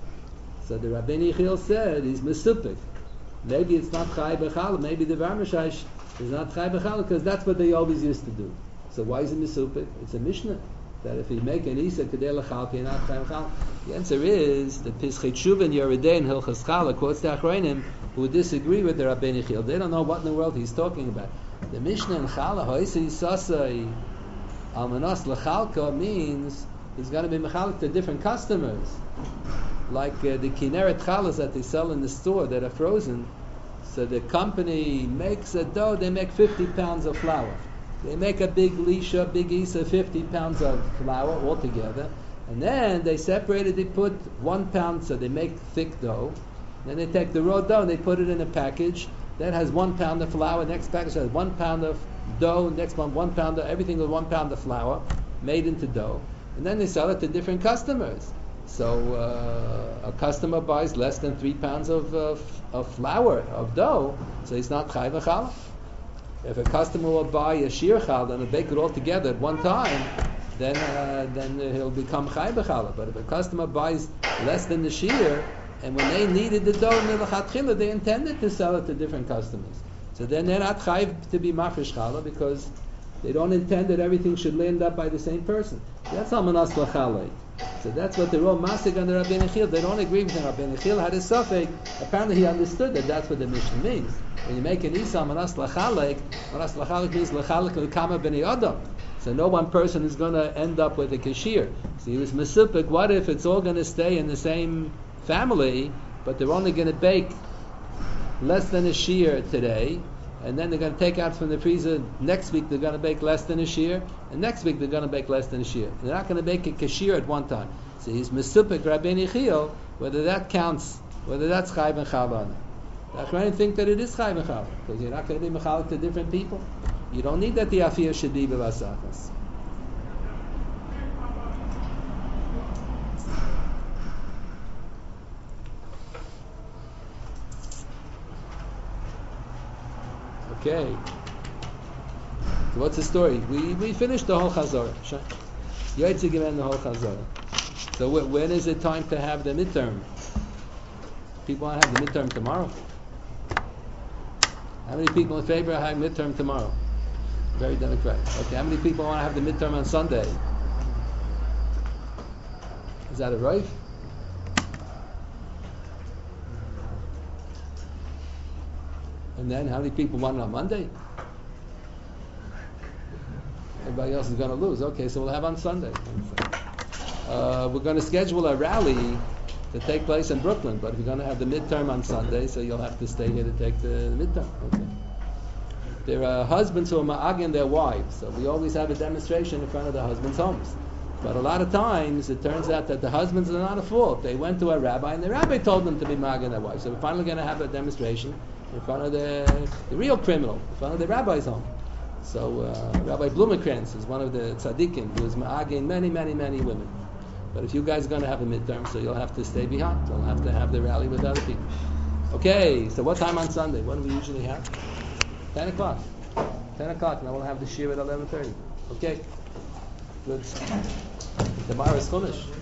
So the Rabbeinu Yechiel said he's mesupik. Maybe it's not chai b'chala. Maybe the varmishash is not chai b'chala because that's what they always used to do. So why is it mesupik? It's a Mishnah that if you make an isa kedei l'chalka, you're not chai b'chala. The answer is the Pischei Tshuva and Yeridei and Hilchas Chala quotes the Achronim who disagree with the Rabbeinu Yechiel. They don't know what in the world he's talking about. The Mishnah in Chala Hoisa Yisasai Almanas L'Chalka means he's going to be mechalik to different customers. Like uh, the Kinneret Chalas that they sell in the store that are frozen. So the company makes a dough, they make fifty pounds of flour. They make a big lisha, big isa, fifty pounds of flour altogether. And then they separate it, they put one pound, so they make thick dough. Then they take the raw dough and they put it in a package. That has one pound of flour, next package has one pound of dough, next one, one pound of, everything with one pound of flour made into dough. And then they sell it to different customers. So uh, a customer buys less than three pounds of, uh, of flour, of dough, so he's not chai v'chala. If a customer will buy a shir chal and bake it all together at one time, then uh, then he'll become chai v'chala. But if a customer buys less than the shir, and when they needed the dough milachatchila, they intended to sell it to different customers. So then they're not chai to be mafresh chala because they don't intend that everything should land up by the same person. That's almanas l'chalei. So that's what the real masig on the Rabbeinu Yechiel. They don't agree with the Rabbeinu Yechiel. Had a suffix. Apparently he understood that that's what the Mishnah means. When you make an isa almanas l'chalei, almanas l'chalei means l'chalek l'kama b'nei adam. So no one person is going to end up with a kashir. So he was mesupik. What if it's all going to stay in the same family, but they're only going to bake less than a shear today, and then they're going to take out from the freezer next week they're going to bake less than a shear, and next week they're going to bake less than a shear. They're not going to bake a kashir at one time. So he's mesupik Rabbeinu Yechiel, whether that counts, whether that's chai ben chala. The Achronim think that it is chai ben chala, because you're not going to be mechalik to different people. You don't need that the afiyah should be b'vasachas. Okay. So what's the story? We we finished the whole Chazorah. Yaitzi given the whole Chazorah. So wh- when is it time to have the midterm? People want to have the midterm tomorrow. How many people in favor of having midterm tomorrow? Very democratic. Okay. How many people want to have the midterm on Sunday? Is that a right? And then how many people want it on Monday? Everybody else is going to lose. Okay, so we'll have on Sunday. Uh, we're going to schedule a rally to take place in Brooklyn, but we're going to have the midterm on Sunday, so you'll have to stay here to take the, the midterm. Okay. There are husbands who are ma'agin their wives, so we always have a demonstration in front of the husbands' homes. But a lot of times it turns out that the husbands are not at fault. They went to a rabbi and the rabbi told them to be ma'agin their wives. So we're finally going to have a demonstration in front of the, the real criminal, in front of the rabbi's home. So uh, Rabbi Blumenkrantz is one of the tzaddikim who is ma'agin many, many, many women. But if you guys are going to have a midterm, so you'll have to stay behind. You'll have to have the rally with other people. Okay, so what time on Sunday? What do we usually have? ten o'clock. ten o'clock, and I will have the shir at eleven thirty. Okay? Good. Tomorrow is Chumash.